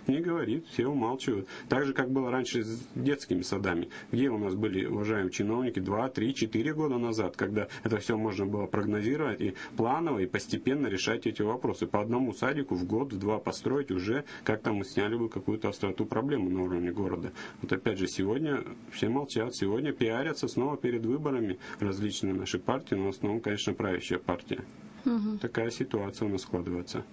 не говорит, все умалчивают. Так же, как было раньше с детскими садами, где у нас были уважаемые чиновники 2, 3, 4 года назад, когда это все можно было прогнозировать и планово, и постепенно решать эти вопросы. По одному садику в год, в два построить уже как-то мы сняли бы какую-то остроту проблемы на уровне города. Вот опять же, сегодня все молчат, сегодня пиарятся снова перед выборами различные наши партии, но в основном, конечно, правящая партия. Такая ситуация у нас складывается.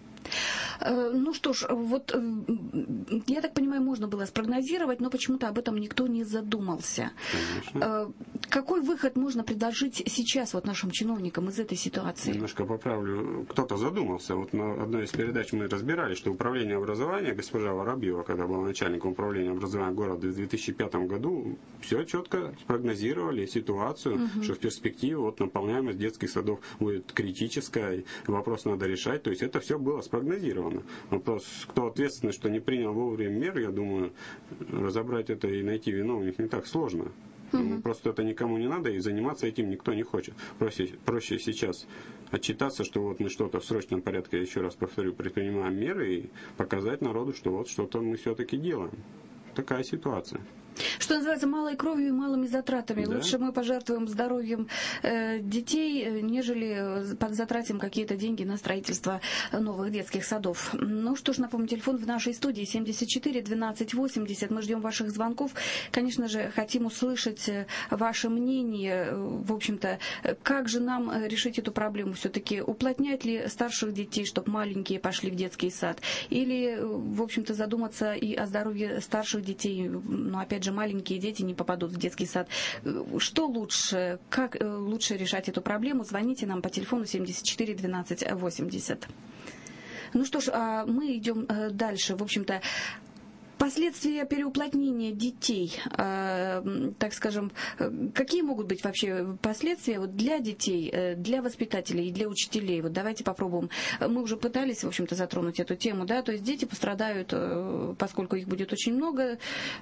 Ну что ж, вот я так понимаю, можно было спрогнозировать, но почему-то об этом никто не задумался. Конечно. Какой выход можно предложить сейчас вот нашим чиновникам из этой ситуации? Немножко поправлю. Кто-то задумался. Вот на одной из передач мы разбирали, что управление образования, госпожа Воробьева, когда была начальником управления образования города в 2005 году, все четко спрогнозировали ситуацию, что в перспективе вот наполняемость детских садов будет критическая, вопрос надо решать. То есть это все было спрогнозировано. Вопрос, кто ответственный, что не принял вовремя мер, я думаю, разобрать это и найти виновных не так сложно. Просто это никому не надо, и заниматься этим никто не хочет. Проще сейчас отчитаться, что вот мы что-то в срочном порядке, я еще раз повторю, предпринимаем меры и показать народу, что вот что-то мы все-таки делаем. Такая ситуация. Что называется, малой кровью и малыми затратами. Да. Лучше мы пожертвуем здоровьем детей, нежели затратим какие-то деньги на строительство новых детских садов. Ну что ж, напомню, телефон в нашей студии 74 12 80. Мы ждем ваших звонков. Конечно же, хотим услышать ваше мнение. В общем-то, как же нам решить эту проблему? Все-таки уплотнять ли старших детей, чтобы маленькие пошли в детский сад? Или, в общем-то, задуматься и о здоровье старших детей? Но опять же, маленькие дети не попадут в детский сад. Что лучше? Как лучше решать эту проблему? Звоните нам по телефону 74 12 80. Ну что ж, мы идем дальше. В общем-то, последствия переуплотнения детей, так скажем, какие могут быть вообще последствия вот для детей, для воспитателей и для учителей? Вот давайте попробуем. Мы уже пытались, в общем-то, затронуть эту тему, да, то есть дети пострадают, поскольку их будет очень много,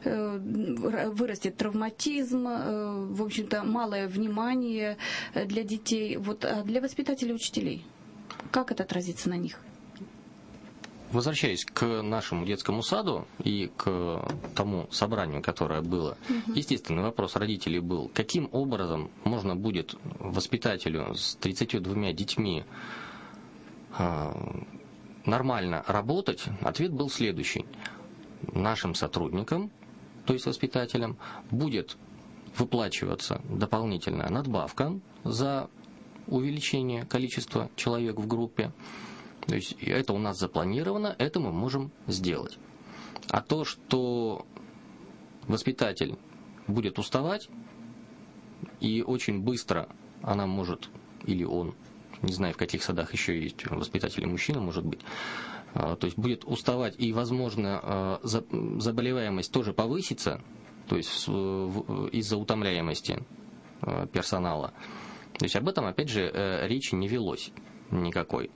вырастет травматизм, в общем-то, малое внимание для детей. Вот, а для воспитателей и учителей, как это отразится на них? Возвращаясь к нашему детскому саду и к тому собранию, которое было, естественный вопрос родителей был, каким образом можно будет воспитателю с 32 детьми нормально работать. Ответ был следующий. Нашим сотрудникам, то есть воспитателям, будет выплачиваться дополнительная надбавка за увеличение количества человек в группе. То есть это у нас запланировано, это мы можем сделать. А то, что воспитатель будет уставать, и очень быстро она может, или он, не знаю, в каких садах еще есть воспитатели мужчина, может быть, то есть будет уставать, и, возможно, заболеваемость тоже повысится, то есть из-за утомляемости персонала. То есть об этом, опять же, речи не велось никакой.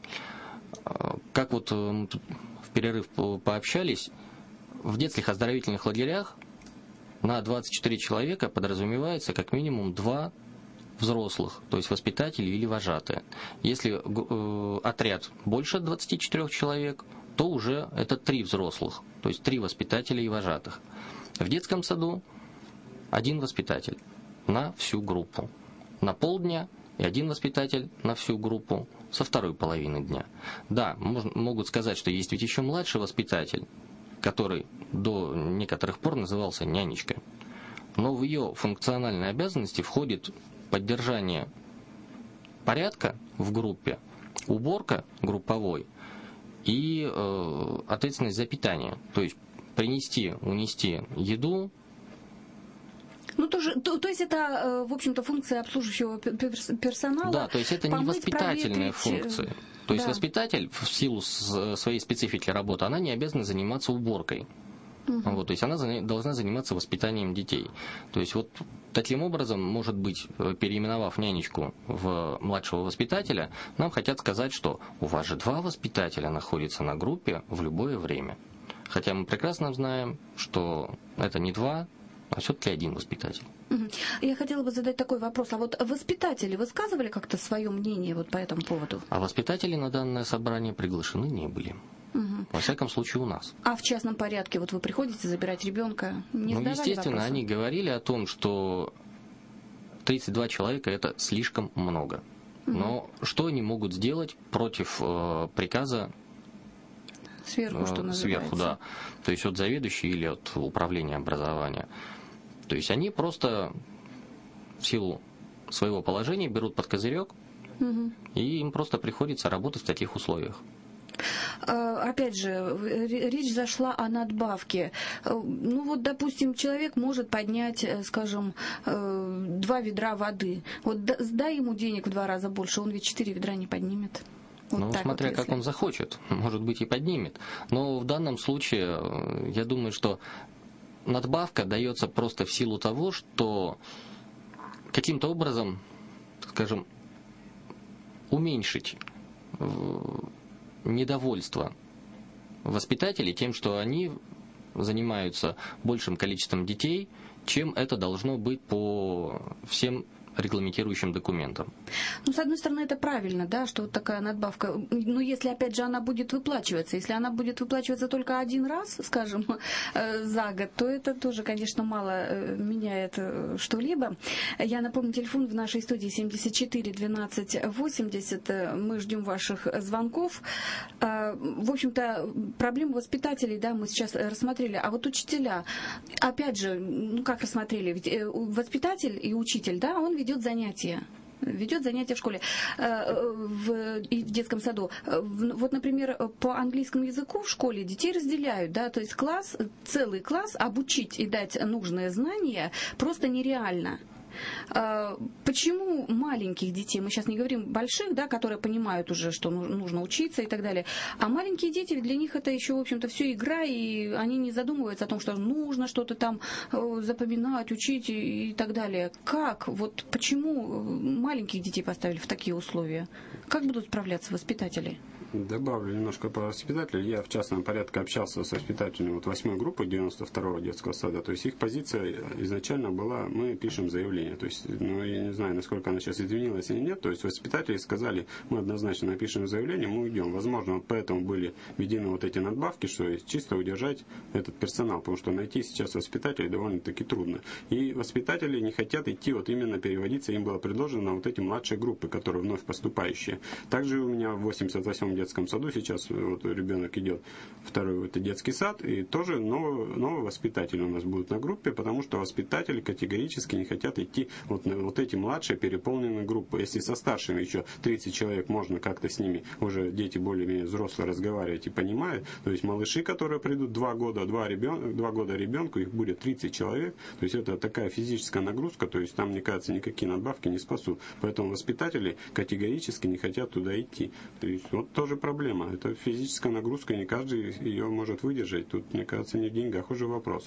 Как вот в перерыв пообщались, в детских оздоровительных лагерях на 24 человека подразумевается как минимум 2 взрослых, то есть воспитатели или вожатые. Если отряд больше 24 человек, то уже это 3 взрослых, то есть 3 воспитателя и вожатых. В детском саду 1 воспитатель на всю группу. На полдня и 1 воспитатель на всю группу со второй половины дня. Да, могут сказать, что есть ведь еще младший воспитатель, который до некоторых пор назывался нянечкой. Но в ее функциональные обязанности входит поддержание порядка в группе, уборка групповой и ответственность за питание. То есть принести, унести еду. Ну, то есть это, в общем-то, функция обслуживающего персонала. Да, то есть это не воспитательная функция. То есть воспитатель, в силу своей специфики работы, она не обязана заниматься уборкой. Вот, то есть она должна заниматься воспитанием детей. То есть вот таким образом, может быть, переименовав нянечку в младшего воспитателя, нам хотят сказать, что у вас же 2 воспитателя находятся на группе в любое время. Хотя мы прекрасно знаем, что это не 2, а все-таки 1 воспитатель. Я хотела бы задать такой вопрос. А вот воспитатели высказывали как-то свое мнение вот по этому поводу? А воспитатели на данное собрание приглашены не были. Во всяком случае у нас. А в частном порядке вот вы приходите забирать ребенка? Не задавали естественно, вопроса? они говорили о том, что 32 человека это слишком много. Но что они могут сделать против приказа сверху, что называется? Сверху, да. То есть от заведующей или от управления образования. То есть они просто в силу своего положения берут под козырек, и им просто приходится работать в таких условиях. Опять же, речь зашла о надбавке. Ну вот, допустим, человек может поднять, скажем, 2 ведра воды. Вот дай ему денег в 2 раза больше, он ведь 4 ведра не поднимет. Вот ну, смотря вот, как он захочет, может быть и поднимет. Но в данном случае, я думаю, что надбавка дается просто в силу того, что каким-то образом, скажем, уменьшить недовольство воспитателей тем, что они занимаются большим количеством детей, чем это должно быть по всем регламентирующим документам. Ну, с одной стороны, это правильно, да, что вот такая надбавка. Но если, опять же, она будет выплачиваться, если она будет выплачиваться только один раз, скажем, за год, то это тоже, конечно, мало меняет что-либо. Я напомню, телефон в нашей студии 74 12 80. Мы ждем ваших звонков. В общем-то, проблему воспитателей, да, мы сейчас рассмотрели. А вот учителя, опять же, ну, как рассмотрели? Ведь воспитатель и учитель, да, он ведет занятия в школе, в детском саду. Вот, например, по английскому языку в школе детей разделяют, да, то есть целый класс обучить и дать нужные знания просто нереально. Почему маленьких детей, мы сейчас не говорим больших, да, которые понимают уже, что нужно учиться и так далее, а маленькие дети, для них это еще, в общем-то, все игра, и они не задумываются о том, что нужно что-то там запоминать, учить и так далее. Как? Вот почему маленьких детей поставили в такие условия? Как будут справляться воспитатели? Добавлю немножко про воспитателей. Я в частном порядке общался с воспитателями 8-й группы 92-го детского сада. То есть их позиция изначально была, мы пишем заявление. То есть, ну, я не знаю, насколько она сейчас изменилась или нет. То есть воспитатели сказали, мы однозначно напишем заявление, мы уйдем. Возможно, вот поэтому были введены вот эти надбавки, что чисто удержать этот персонал. Потому что найти сейчас воспитателей довольно-таки трудно. И воспитатели не хотят идти вот именно переводиться. Им было предложено на вот эти младшие группы, которые вновь поступающие. Также у меня в 88-м детском саду сейчас вот ребенок идет второй это детский сад, и тоже новые воспитатели у нас будут на группе, потому что воспитатели категорически не хотят идти вот на вот эти младшие переполненные группы. Если со старшими еще 30 человек можно как-то с ними, уже дети более-менее взрослые, разговаривать и понимают, то есть малыши, которые придут 2 года ребенку, их будет 30 человек, то есть это такая физическая нагрузка, то есть там, мне кажется, никакие надбавки не спасут. Поэтому воспитатели категорически не хотят туда идти. То есть вот тоже проблема. Это физическая нагрузка, не каждый ее может выдержать. Тут, мне кажется, не в деньгах уже вопрос.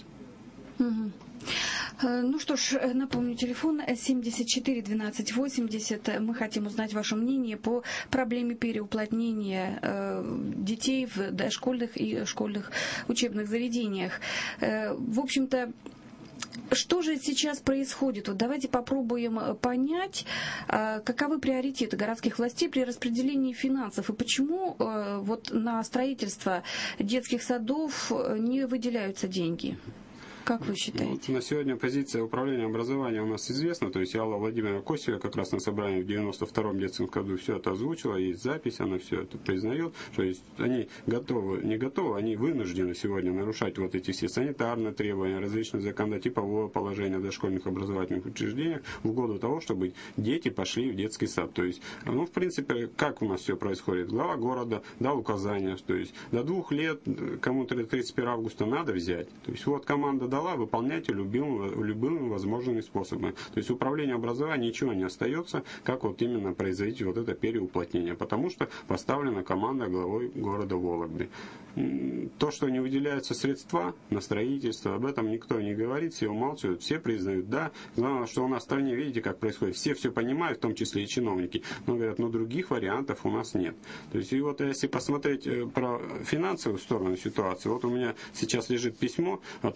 Ну что ж, напомню, телефон 74 12 80. Мы хотим узнать ваше мнение по проблеме переуплотнения детей в дошкольных и школьных учебных заведениях. В общем-то, что же сейчас происходит? Вот давайте попробуем понять, каковы приоритеты городских властей при распределении финансов и почему вот на строительство детских садов не выделяются деньги. Как вы считаете? Вот на сегодня позиция управления образования у нас известна. То есть Алла Владимировна Косева как раз на собрании в 92-м детском году все это озвучила, есть запись, она все это признает. То есть они не готовы, они вынуждены сегодня нарушать вот эти все санитарные требования, различные законодательные положения в дошкольных образовательных учреждениях в угоду того, чтобы дети пошли в детский сад. То есть, ну, в принципе, как у нас все происходит? Глава города дал указания, то есть до 2 лет кому-то 31 августа надо взять. То есть вот команда дала, выполняйте любыми возможными способами. То есть управлению образования ничего не остается, как вот именно произойти вот это переуплотнение, потому что поставлена команда главой города Вологды. То, что не выделяются средства на строительство, об этом никто не говорит, все умалчивают, все признают, да. Главное, что у нас в стране, видите, как происходит, все понимают, в том числе и чиновники, но говорят, ну других вариантов у нас нет. То есть и вот если посмотреть про финансовую сторону ситуации, вот у меня сейчас лежит письмо от начальника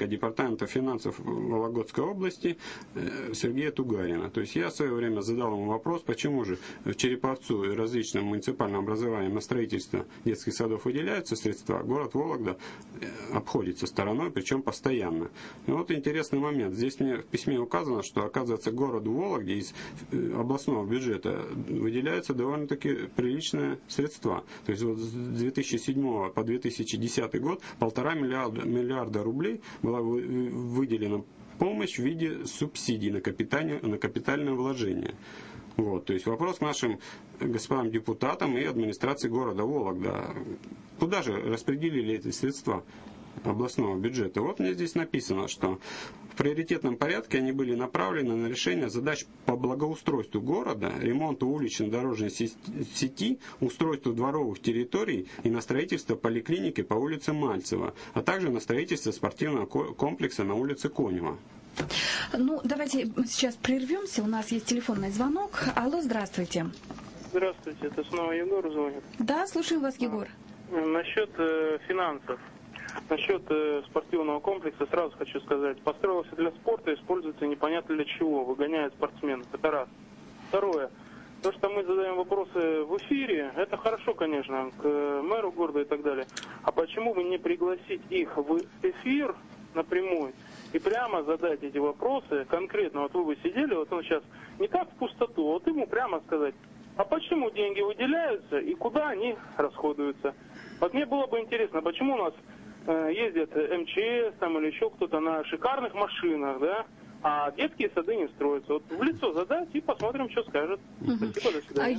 начальника департамента финансов Вологодской области Сергея Тугарина. То есть я в свое время задал ему вопрос, почему же в Череповцу и различным муниципальным образованиям на строительство детских садов выделяются средства, город Вологда обходится стороной, причем постоянно. И вот интересный момент. Здесь мне в письме указано, что, оказывается, городу Вологде из областного бюджета выделяются довольно-таки приличные средства. То есть вот с 2007 по 2010 год 1,5 миллиарда рублей была выделена помощь в виде субсидий на капитальное вложение. Вот, то есть вопрос нашим господам депутатам и администрации города Вологда. Куда же распределили эти средства областного бюджета? Вот мне здесь написано, что в приоритетном порядке они были направлены на решение задач по благоустройству города, ремонту уличной дорожной сети, устройству дворовых территорий и на строительство поликлиники по улице Мальцева, а также на строительство спортивного комплекса на улице Конева. Ну, давайте сейчас прервемся. У нас есть телефонный звонок. Алло, здравствуйте. Здравствуйте, это снова Егор звонит. Да, слушаем вас, Егор. Насчет финансов. Насчет спортивного комплекса сразу хочу сказать. Построился для спорта, используется непонятно для чего. Выгоняет спортсменов. Это раз. Второе. То, что мы задаем вопросы в эфире, это хорошо, конечно, к мэру города и так далее. А почему бы не пригласить их в эфир напрямую и прямо задать эти вопросы конкретно? Вот вы бы сидели, вот он сейчас не так в пустоту, вот ему прямо сказать, а почему деньги выделяются и куда они расходуются? Вот мне было бы интересно, почему у нас ездят МЧС там или еще кто-то на шикарных машинах, да, а детские сады не строятся. Вот в лицо задать и посмотрим, что скажет. Спасибо, до свидания.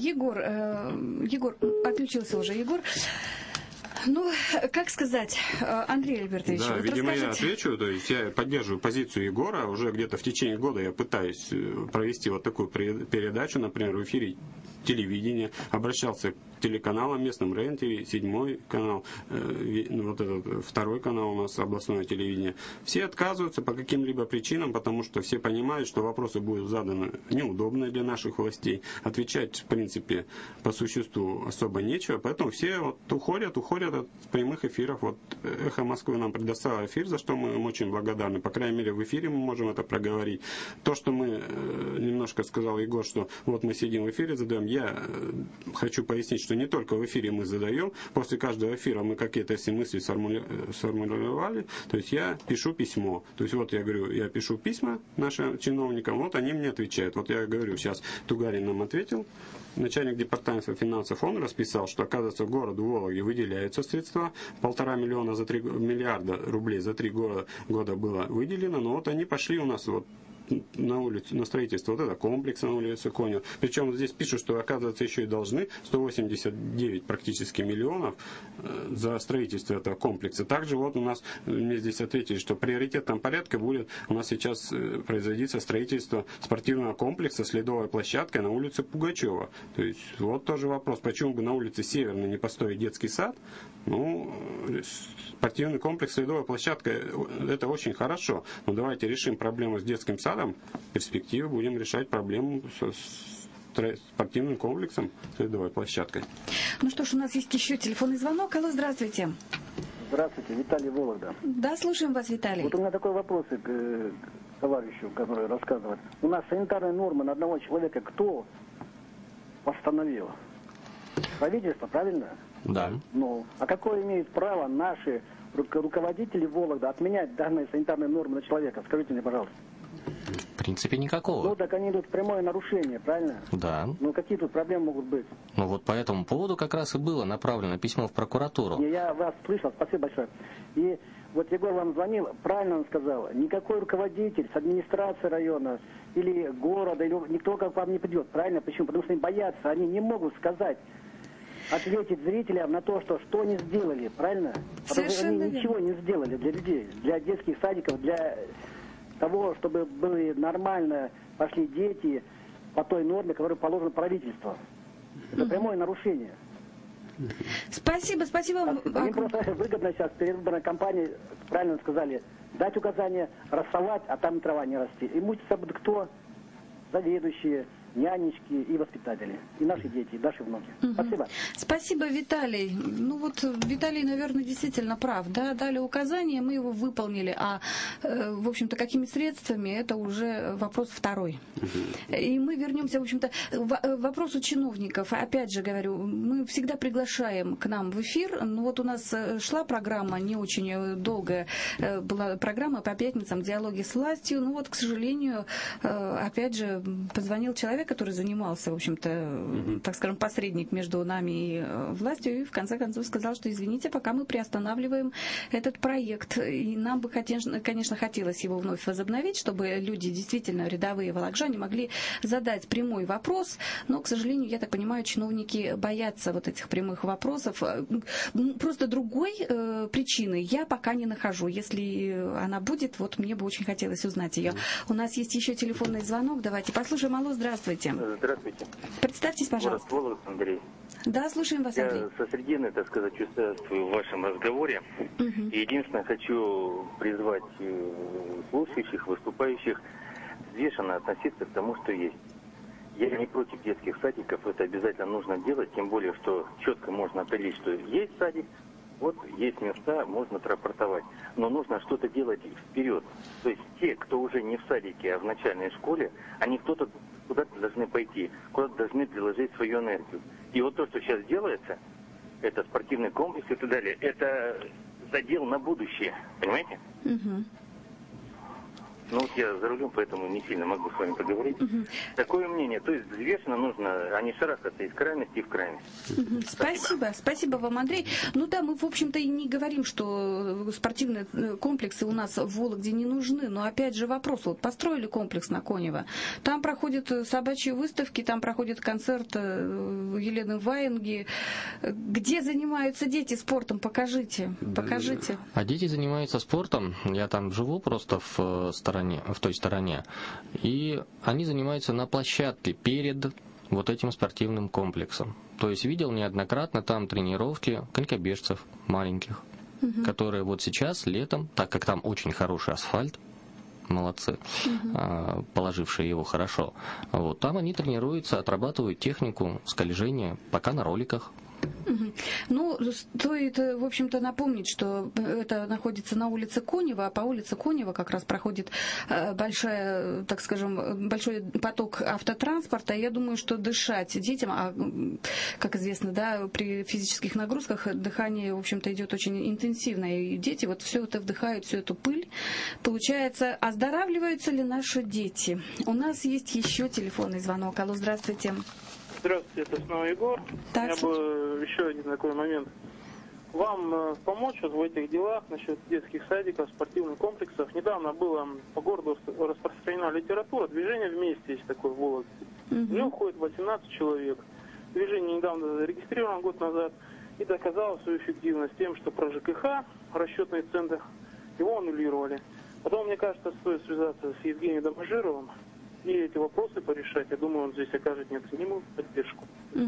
Егор, отключился уже Егор. Ну, как сказать, Андрей Альбертович, да, вот видимо, расскажите. я отвечу, то есть я поддерживаю позицию Егора, уже где-то в течение года я пытаюсь провести вот такую передачу, например, в эфире телевидения, обращался к телеканалам местным, РЕН-ТВ, 7 канал, вот этот 2 канал у нас, областное телевидение. Все отказываются по каким-либо причинам, потому что все понимают, что вопросы будут заданы неудобные для наших властей, отвечать, в принципе, по существу особо нечего, поэтому все вот уходят от прямых эфиров. Вот «Эхо Москвы» нам предоставило эфир, за что мы им очень благодарны. По крайней мере, в эфире мы можем это проговорить. То, что мы, немножко сказал Егор, что вот мы сидим в эфире, задаем, я хочу пояснить, что не только в эфире мы задаем, после каждого эфира мы какие-то все мысли сформулировали, то есть я пишу письмо. То есть вот я говорю, я пишу письма нашим чиновникам, вот они мне отвечают. Вот я говорю, сейчас Тугарин нам ответил, начальник департамента финансов, он расписал, что, оказывается, городу Вологде выделяются средства, 1,5 миллиарда рублей за 3 года было выделено, но вот они пошли у нас вот на улицу, на строительство вот это комплекса на улице Конева. Причем здесь пишут, что, оказывается, еще и должны 189 практически миллионов за строительство этого комплекса. Также вот у нас, мне здесь ответили, что в приоритетном порядке будет у нас сейчас производиться строительство спортивного комплекса с ледовой площадкой на улице Пугачева. То есть вот тоже вопрос, почему бы на улице Северной не построить детский сад? Ну, спортивный комплекс с ледовой площадкой это очень хорошо, но давайте решим проблему с детским садом. В перспективе будем решать проблему с спортивным комплексом, с ледовой площадкой. Ну что ж, у нас есть еще телефонный звонок. Алло, здравствуйте. Здравствуйте, Виталий, Вологда. Да, слушаем вас, Виталий. Вот у меня такой вопрос к товарищу, который рассказывает. У нас санитарные нормы на одного человека кто постановил? Правительство, правильно? Да. Ну, а какое имеют право наши руководители Вологда отменять данные санитарные нормы на человека? Скажите мне, пожалуйста. В принципе, никакого. Ну, так они идут в прямое нарушение, правильно? Да. Ну, какие тут проблемы могут быть? Ну, вот по этому поводу как раз и было направлено письмо в прокуратуру. Я вас слышал, спасибо большое. И вот Егор вам звонил, правильно он сказал, никакой руководитель с администрации района или города, или никто к вам не придет, правильно? Почему? Потому что они боятся, они не могут сказать, ответить зрителям на то, что они сделали, правильно? Потому что они ничего не сделали для людей, для детских садиков, для того, чтобы были нормально пошли дети по той норме, которая положена правительству. Это прямое нарушение. Спасибо. Им просто выгодно сейчас передвыборная кампания, правильно сказали, дать указания, рассовать, а там и трава не расти. И мучиться будут кто? Заведующие, нянечки и воспитатели, и наши дети, и наши внуки. Спасибо. Спасибо, Виталий. Ну вот Виталий, наверное, действительно прав. Да? Дали указание, мы его выполнили, а, в общем-то, какими средствами, это уже вопрос второй. И мы вернемся, в общем-то, к вопросу чиновников. Опять же говорю, мы всегда приглашаем к нам в эфир. Ну вот у нас шла программа, не очень долгая была программа по пятницам «Диалоги с властью». Ну вот, к сожалению, опять же, позвонил человек, который занимался, в общем-то, так скажем, посредник между нами и властью, и в конце концов сказал, что извините, пока мы приостанавливаем этот проект. И нам бы, конечно, хотелось его вновь возобновить, чтобы люди, действительно рядовые волокжане, могли задать прямой вопрос, но, к сожалению, я так понимаю, чиновники боятся вот этих прямых вопросов. Просто другой причины я пока не нахожу. Если она будет, вот мне бы очень хотелось узнать ее. У нас есть еще телефонный звонок. Давайте послушаем. Алло, здравствуйте. Здравствуйте. Представьтесь, пожалуйста. Город Вологда, Андрей. Да, слушаем вас, Андрей. Я со средины, так сказать, участвую в вашем разговоре. И единственное, хочу призвать слушающих, выступающих взвешенно относиться к тому, что есть. Я не против детских садиков, это обязательно нужно делать, тем более, что четко можно определить, что есть садик, вот есть места, можно отрапортовать. Но нужно что-то делать вперед. То есть те, кто уже не в садике, а в начальной школе, они куда-то должны пойти, куда-то должны приложить свою энергию. И вот то, что сейчас делается, это спортивный комплекс и так далее, это задел на будущее, понимаете? Ну вот я за рулем, поэтому не сильно могу с вами поговорить. Такое мнение. То есть взвешенно нужно, а не шарахаться из крайности в крайность. Спасибо вам, Андрей. Ну да, мы, в общем-то, и не говорим, что спортивные комплексы у нас в Вологде не нужны. Но опять же вопрос. Вот построили комплекс на Конево. Там проходят собачьи выставки, там проходит концерт Елены Ваенги. Где занимаются дети спортом? Покажите. А дети занимаются спортом. Я там живу просто в той стороне, и они занимаются на площадке перед вот этим спортивным комплексом. То есть видел неоднократно там тренировки конькобежцев маленьких, которые вот сейчас летом, так как там очень хороший асфальт, молодцы, положившие его хорошо, вот там они тренируются, отрабатывают технику скольжения, пока на роликах. Ну, стоит, в общем-то, напомнить, что это находится на улице Конева, а по улице Конева как раз проходит большой поток автотранспорта. Я думаю, что дышать детям, а, как известно, да, при физических нагрузках дыхание, в общем-то, идет очень интенсивно, и дети вот все это вдыхают, всю эту пыль. Получается, оздоравливаются ли наши дети? У нас есть еще телефонный звонок. Алло, здравствуйте. Здравствуйте, это снова Егор. У меня бы еще один такой момент. Вам помочь вот в этих делах насчет детских садиков, спортивных комплексов. Недавно была по городу распространена литература. Движение «Вместе» есть такое в Вологде. В нем входит 18 человек. Движение недавно зарегистрировано год назад и доказало свою эффективность тем, что про ЖКХ, расчетный центр, его аннулировали. Потом, мне кажется, стоит связаться с Евгением Доможировым и эти вопросы порешать. Я думаю, он здесь окажет неоценимую поддержку.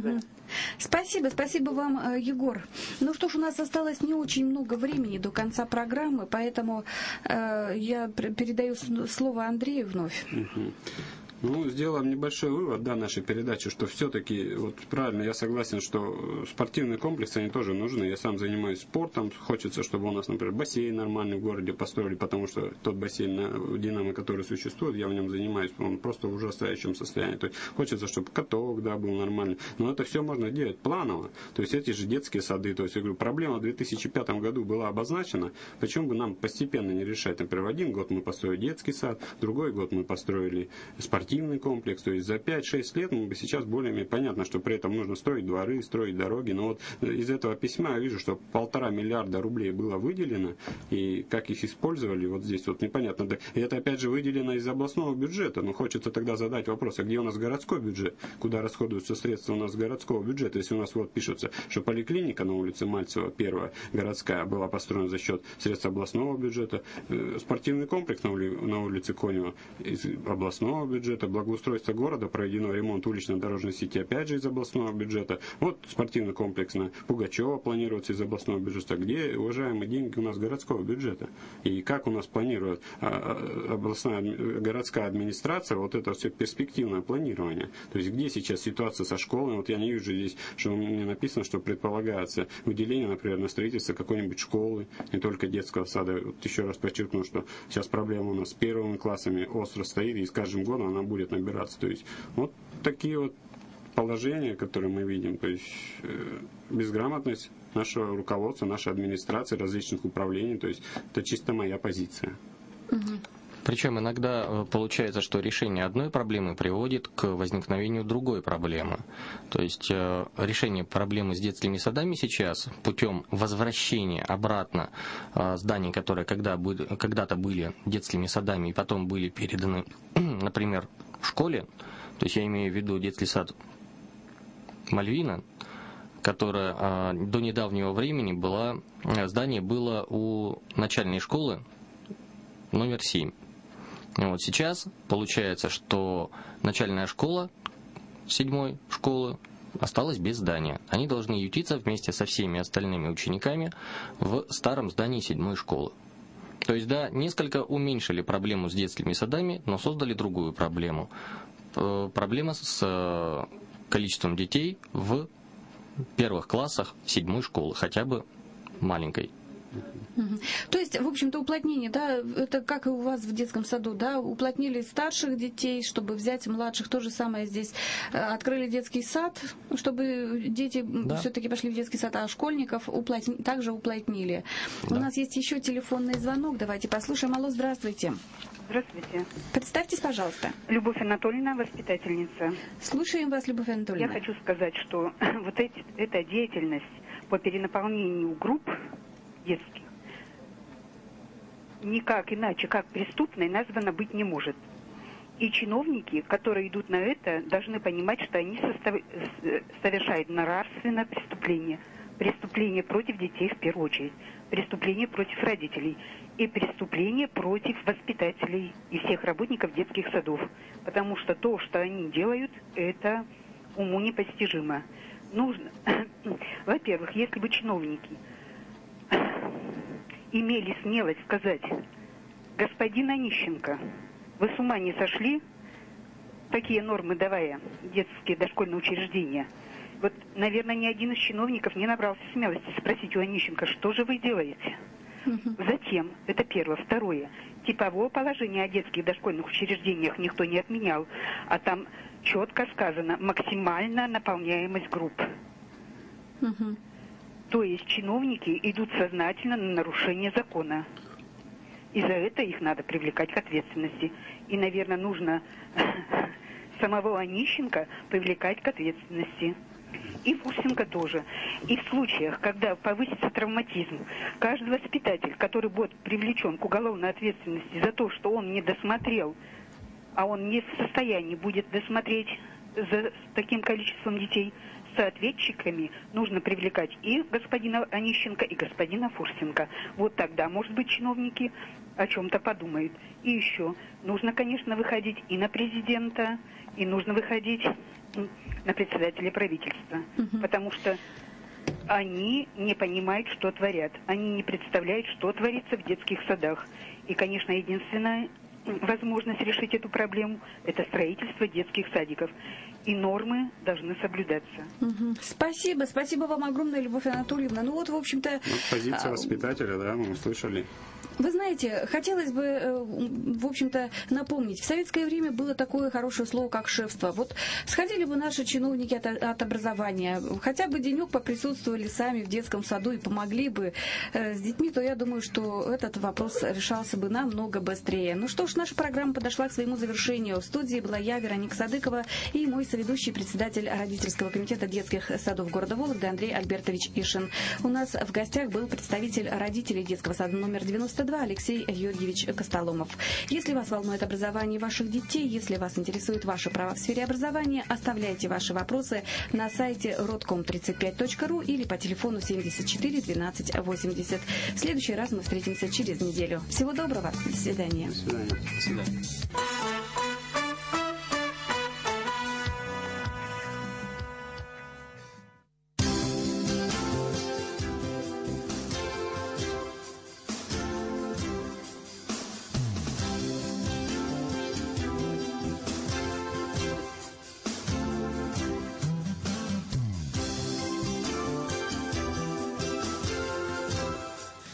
Спасибо вам, Егор. Ну что ж, у нас осталось не очень много времени до конца программы, поэтому я передаю слово Андрею вновь. Ну, сделаем небольшой вывод, да, нашей передачи, что все-таки, вот правильно, я согласен, что спортивные комплексы, они тоже нужны. Я сам занимаюсь спортом, хочется, чтобы у нас, например, бассейн нормальный в городе построили, потому что тот бассейн «Динамо», который существует, я в нем занимаюсь, он просто в ужасающем состоянии. То есть хочется, чтобы каток, да, был нормальный. Но это все можно делать планово. То есть эти же детские сады, то есть, я говорю, проблема в 2005 году была обозначена, почему бы нам постепенно не решать. Например, в один год мы построили детский сад, в другой год мы построили спортивный комплекс, то есть за 5-6 лет мы бы сейчас более-менее понятно, что при этом нужно строить дворы, строить дороги, но вот из этого письма я вижу, что 1,5 миллиарда рублей было выделено, и как их использовали, вот здесь вот непонятно. И это опять же выделено из областного бюджета, но хочется тогда задать вопрос, а где у нас городской бюджет, куда расходуются средства у нас городского бюджета, если у нас вот пишется, что поликлиника на улице Мальцева, первая городская, была построена за счет средств областного бюджета, спортивный комплекс на улице Конева из областного бюджета, бюджета, благоустройства города, проведено ремонт улично-дорожной сети, опять же, из областного бюджета. Вот спортивный комплекс на Пугачева планируется из областного бюджета. Где, уважаемые, деньги у нас городского бюджета? И как у нас планирует областная городская администрация вот это все перспективное планирование? То есть где сейчас ситуация со школами? Вот я не вижу здесь, что мне написано, что предполагается выделение, например, на строительство какой-нибудь школы, не только детского сада. Вот еще раз подчеркну, что сейчас проблема у нас с первыми классами остро стоит, и с каждым годом она будет набираться. То есть вот такие вот положения, которые мы видим, то есть безграмотность нашего руководства, нашей администрации, различных управлений, то есть это чисто моя позиция. Причем иногда получается, что решение одной проблемы приводит к возникновению другой проблемы. То есть решение проблемы с детскими садами сейчас путем возвращения обратно зданий, которые когда-то были детскими садами и потом были переданы, например, в школе, то есть я имею в виду детский сад Мальвина, которое до недавнего времени здание было у начальной школы номер 7. Вот сейчас получается, что начальная школа 7-й школы осталась без здания. Они должны ютиться вместе со всеми остальными учениками в старом здании 7-й школы. То есть, да, несколько уменьшили проблему с детскими садами, но создали другую проблему. Проблема с количеством детей в первых классах 7-й школы, хотя бы маленькой. То есть, в общем-то, уплотнение, да, это как и у вас в детском саду, да, уплотнили старших детей, чтобы взять младших, то же самое здесь. Открыли детский сад, чтобы дети все-таки пошли в детский сад, а школьников также уплотнили. Да. У нас есть еще телефонный звонок, давайте послушаем. Алло, здравствуйте. Здравствуйте. Представьтесь, пожалуйста. Любовь Анатольевна, воспитательница. Слушаем вас, Любовь Анатольевна. Я хочу сказать, что вот эта деятельность по перенаполнению групп детских никак иначе, как преступной, названа быть не может. И чиновники, которые идут на это, должны понимать, что они совершают нравственное преступление. Преступление против детей в первую очередь. Преступление против родителей. И преступление против воспитателей и всех работников детских садов. Потому что то, что они делают, это уму непостижимо. Нужно, во-первых, если бы чиновники имели смелость сказать: господин Онищенко, вы с ума не сошли, такие нормы давая детские дошкольные учреждения. Вот, наверное, ни один из чиновников не набрался смелости спросить у Онищенко, что же вы делаете? Затем, это первое. Второе, типовое положение о детских дошкольных учреждениях никто не отменял, а там четко сказано максимальная наполняемость групп. То есть чиновники идут сознательно на нарушение закона. И за это их надо привлекать к ответственности. И, наверное, нужно самого Онищенко привлекать к ответственности. И Фурсенко тоже. И в случаях, когда повысится травматизм, каждый воспитатель, который будет привлечен к уголовной ответственности за то, что он не досмотрел, а он не в состоянии будет досмотреть за таким количеством детей, соответчиками нужно привлекать и господина Онищенко, и господина Фурсенко. Вот тогда, может быть, чиновники о чем-то подумают. И еще, нужно, конечно, выходить и на президента, и нужно выходить на председателя правительства. Потому что они не понимают, что творят. Они не представляют, что творится в детских садах. И, конечно, единственная возможность решить эту проблему – это строительство детских садиков. И нормы должны соблюдаться. Спасибо. Спасибо вам огромное, Любовь Анатольевна. Ну вот, в общем-то... позиция воспитателя, да, мы услышали. Вы знаете, хотелось бы, в общем-то, напомнить, в советское время было такое хорошее слово, как шефство. Вот сходили бы наши чиновники от образования, хотя бы денек поприсутствовали сами в детском саду и помогли бы с детьми, то я думаю, что этот вопрос решался бы намного быстрее. Ну что ж, наша программа подошла к своему завершению. В студии была я, Вероника Садыкова, и мой соведущий, председатель родительского комитета детских садов города Вологды Андрей Альбертович Ишин. У нас в гостях был представитель родителей детского сада номер 92 Алексей Юрьевич Костоломов. Если вас волнует образование ваших детей, если вас интересуют ваши права в сфере образования, оставляйте ваши вопросы на сайте rodcom35.ru или по телефону 74 12 80. В следующий раз мы встретимся через неделю. Всего доброго. До свидания. До свидания. До свидания.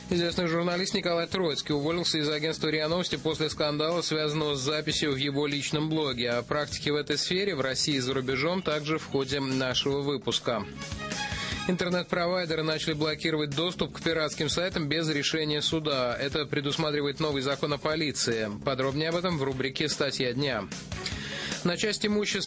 Известный журналист Николай Троицкий уволился из агентства РИА Новости после скандала, связанного с записью в его личном блоге. О практике в этой сфере в России и за рубежом также в ходе нашего выпуска. Интернет-провайдеры начали блокировать доступ к пиратским сайтам без решения суда. Это предусматривает новый закон о полиции. Подробнее об этом в рубрике «Статья дня». На часть имущества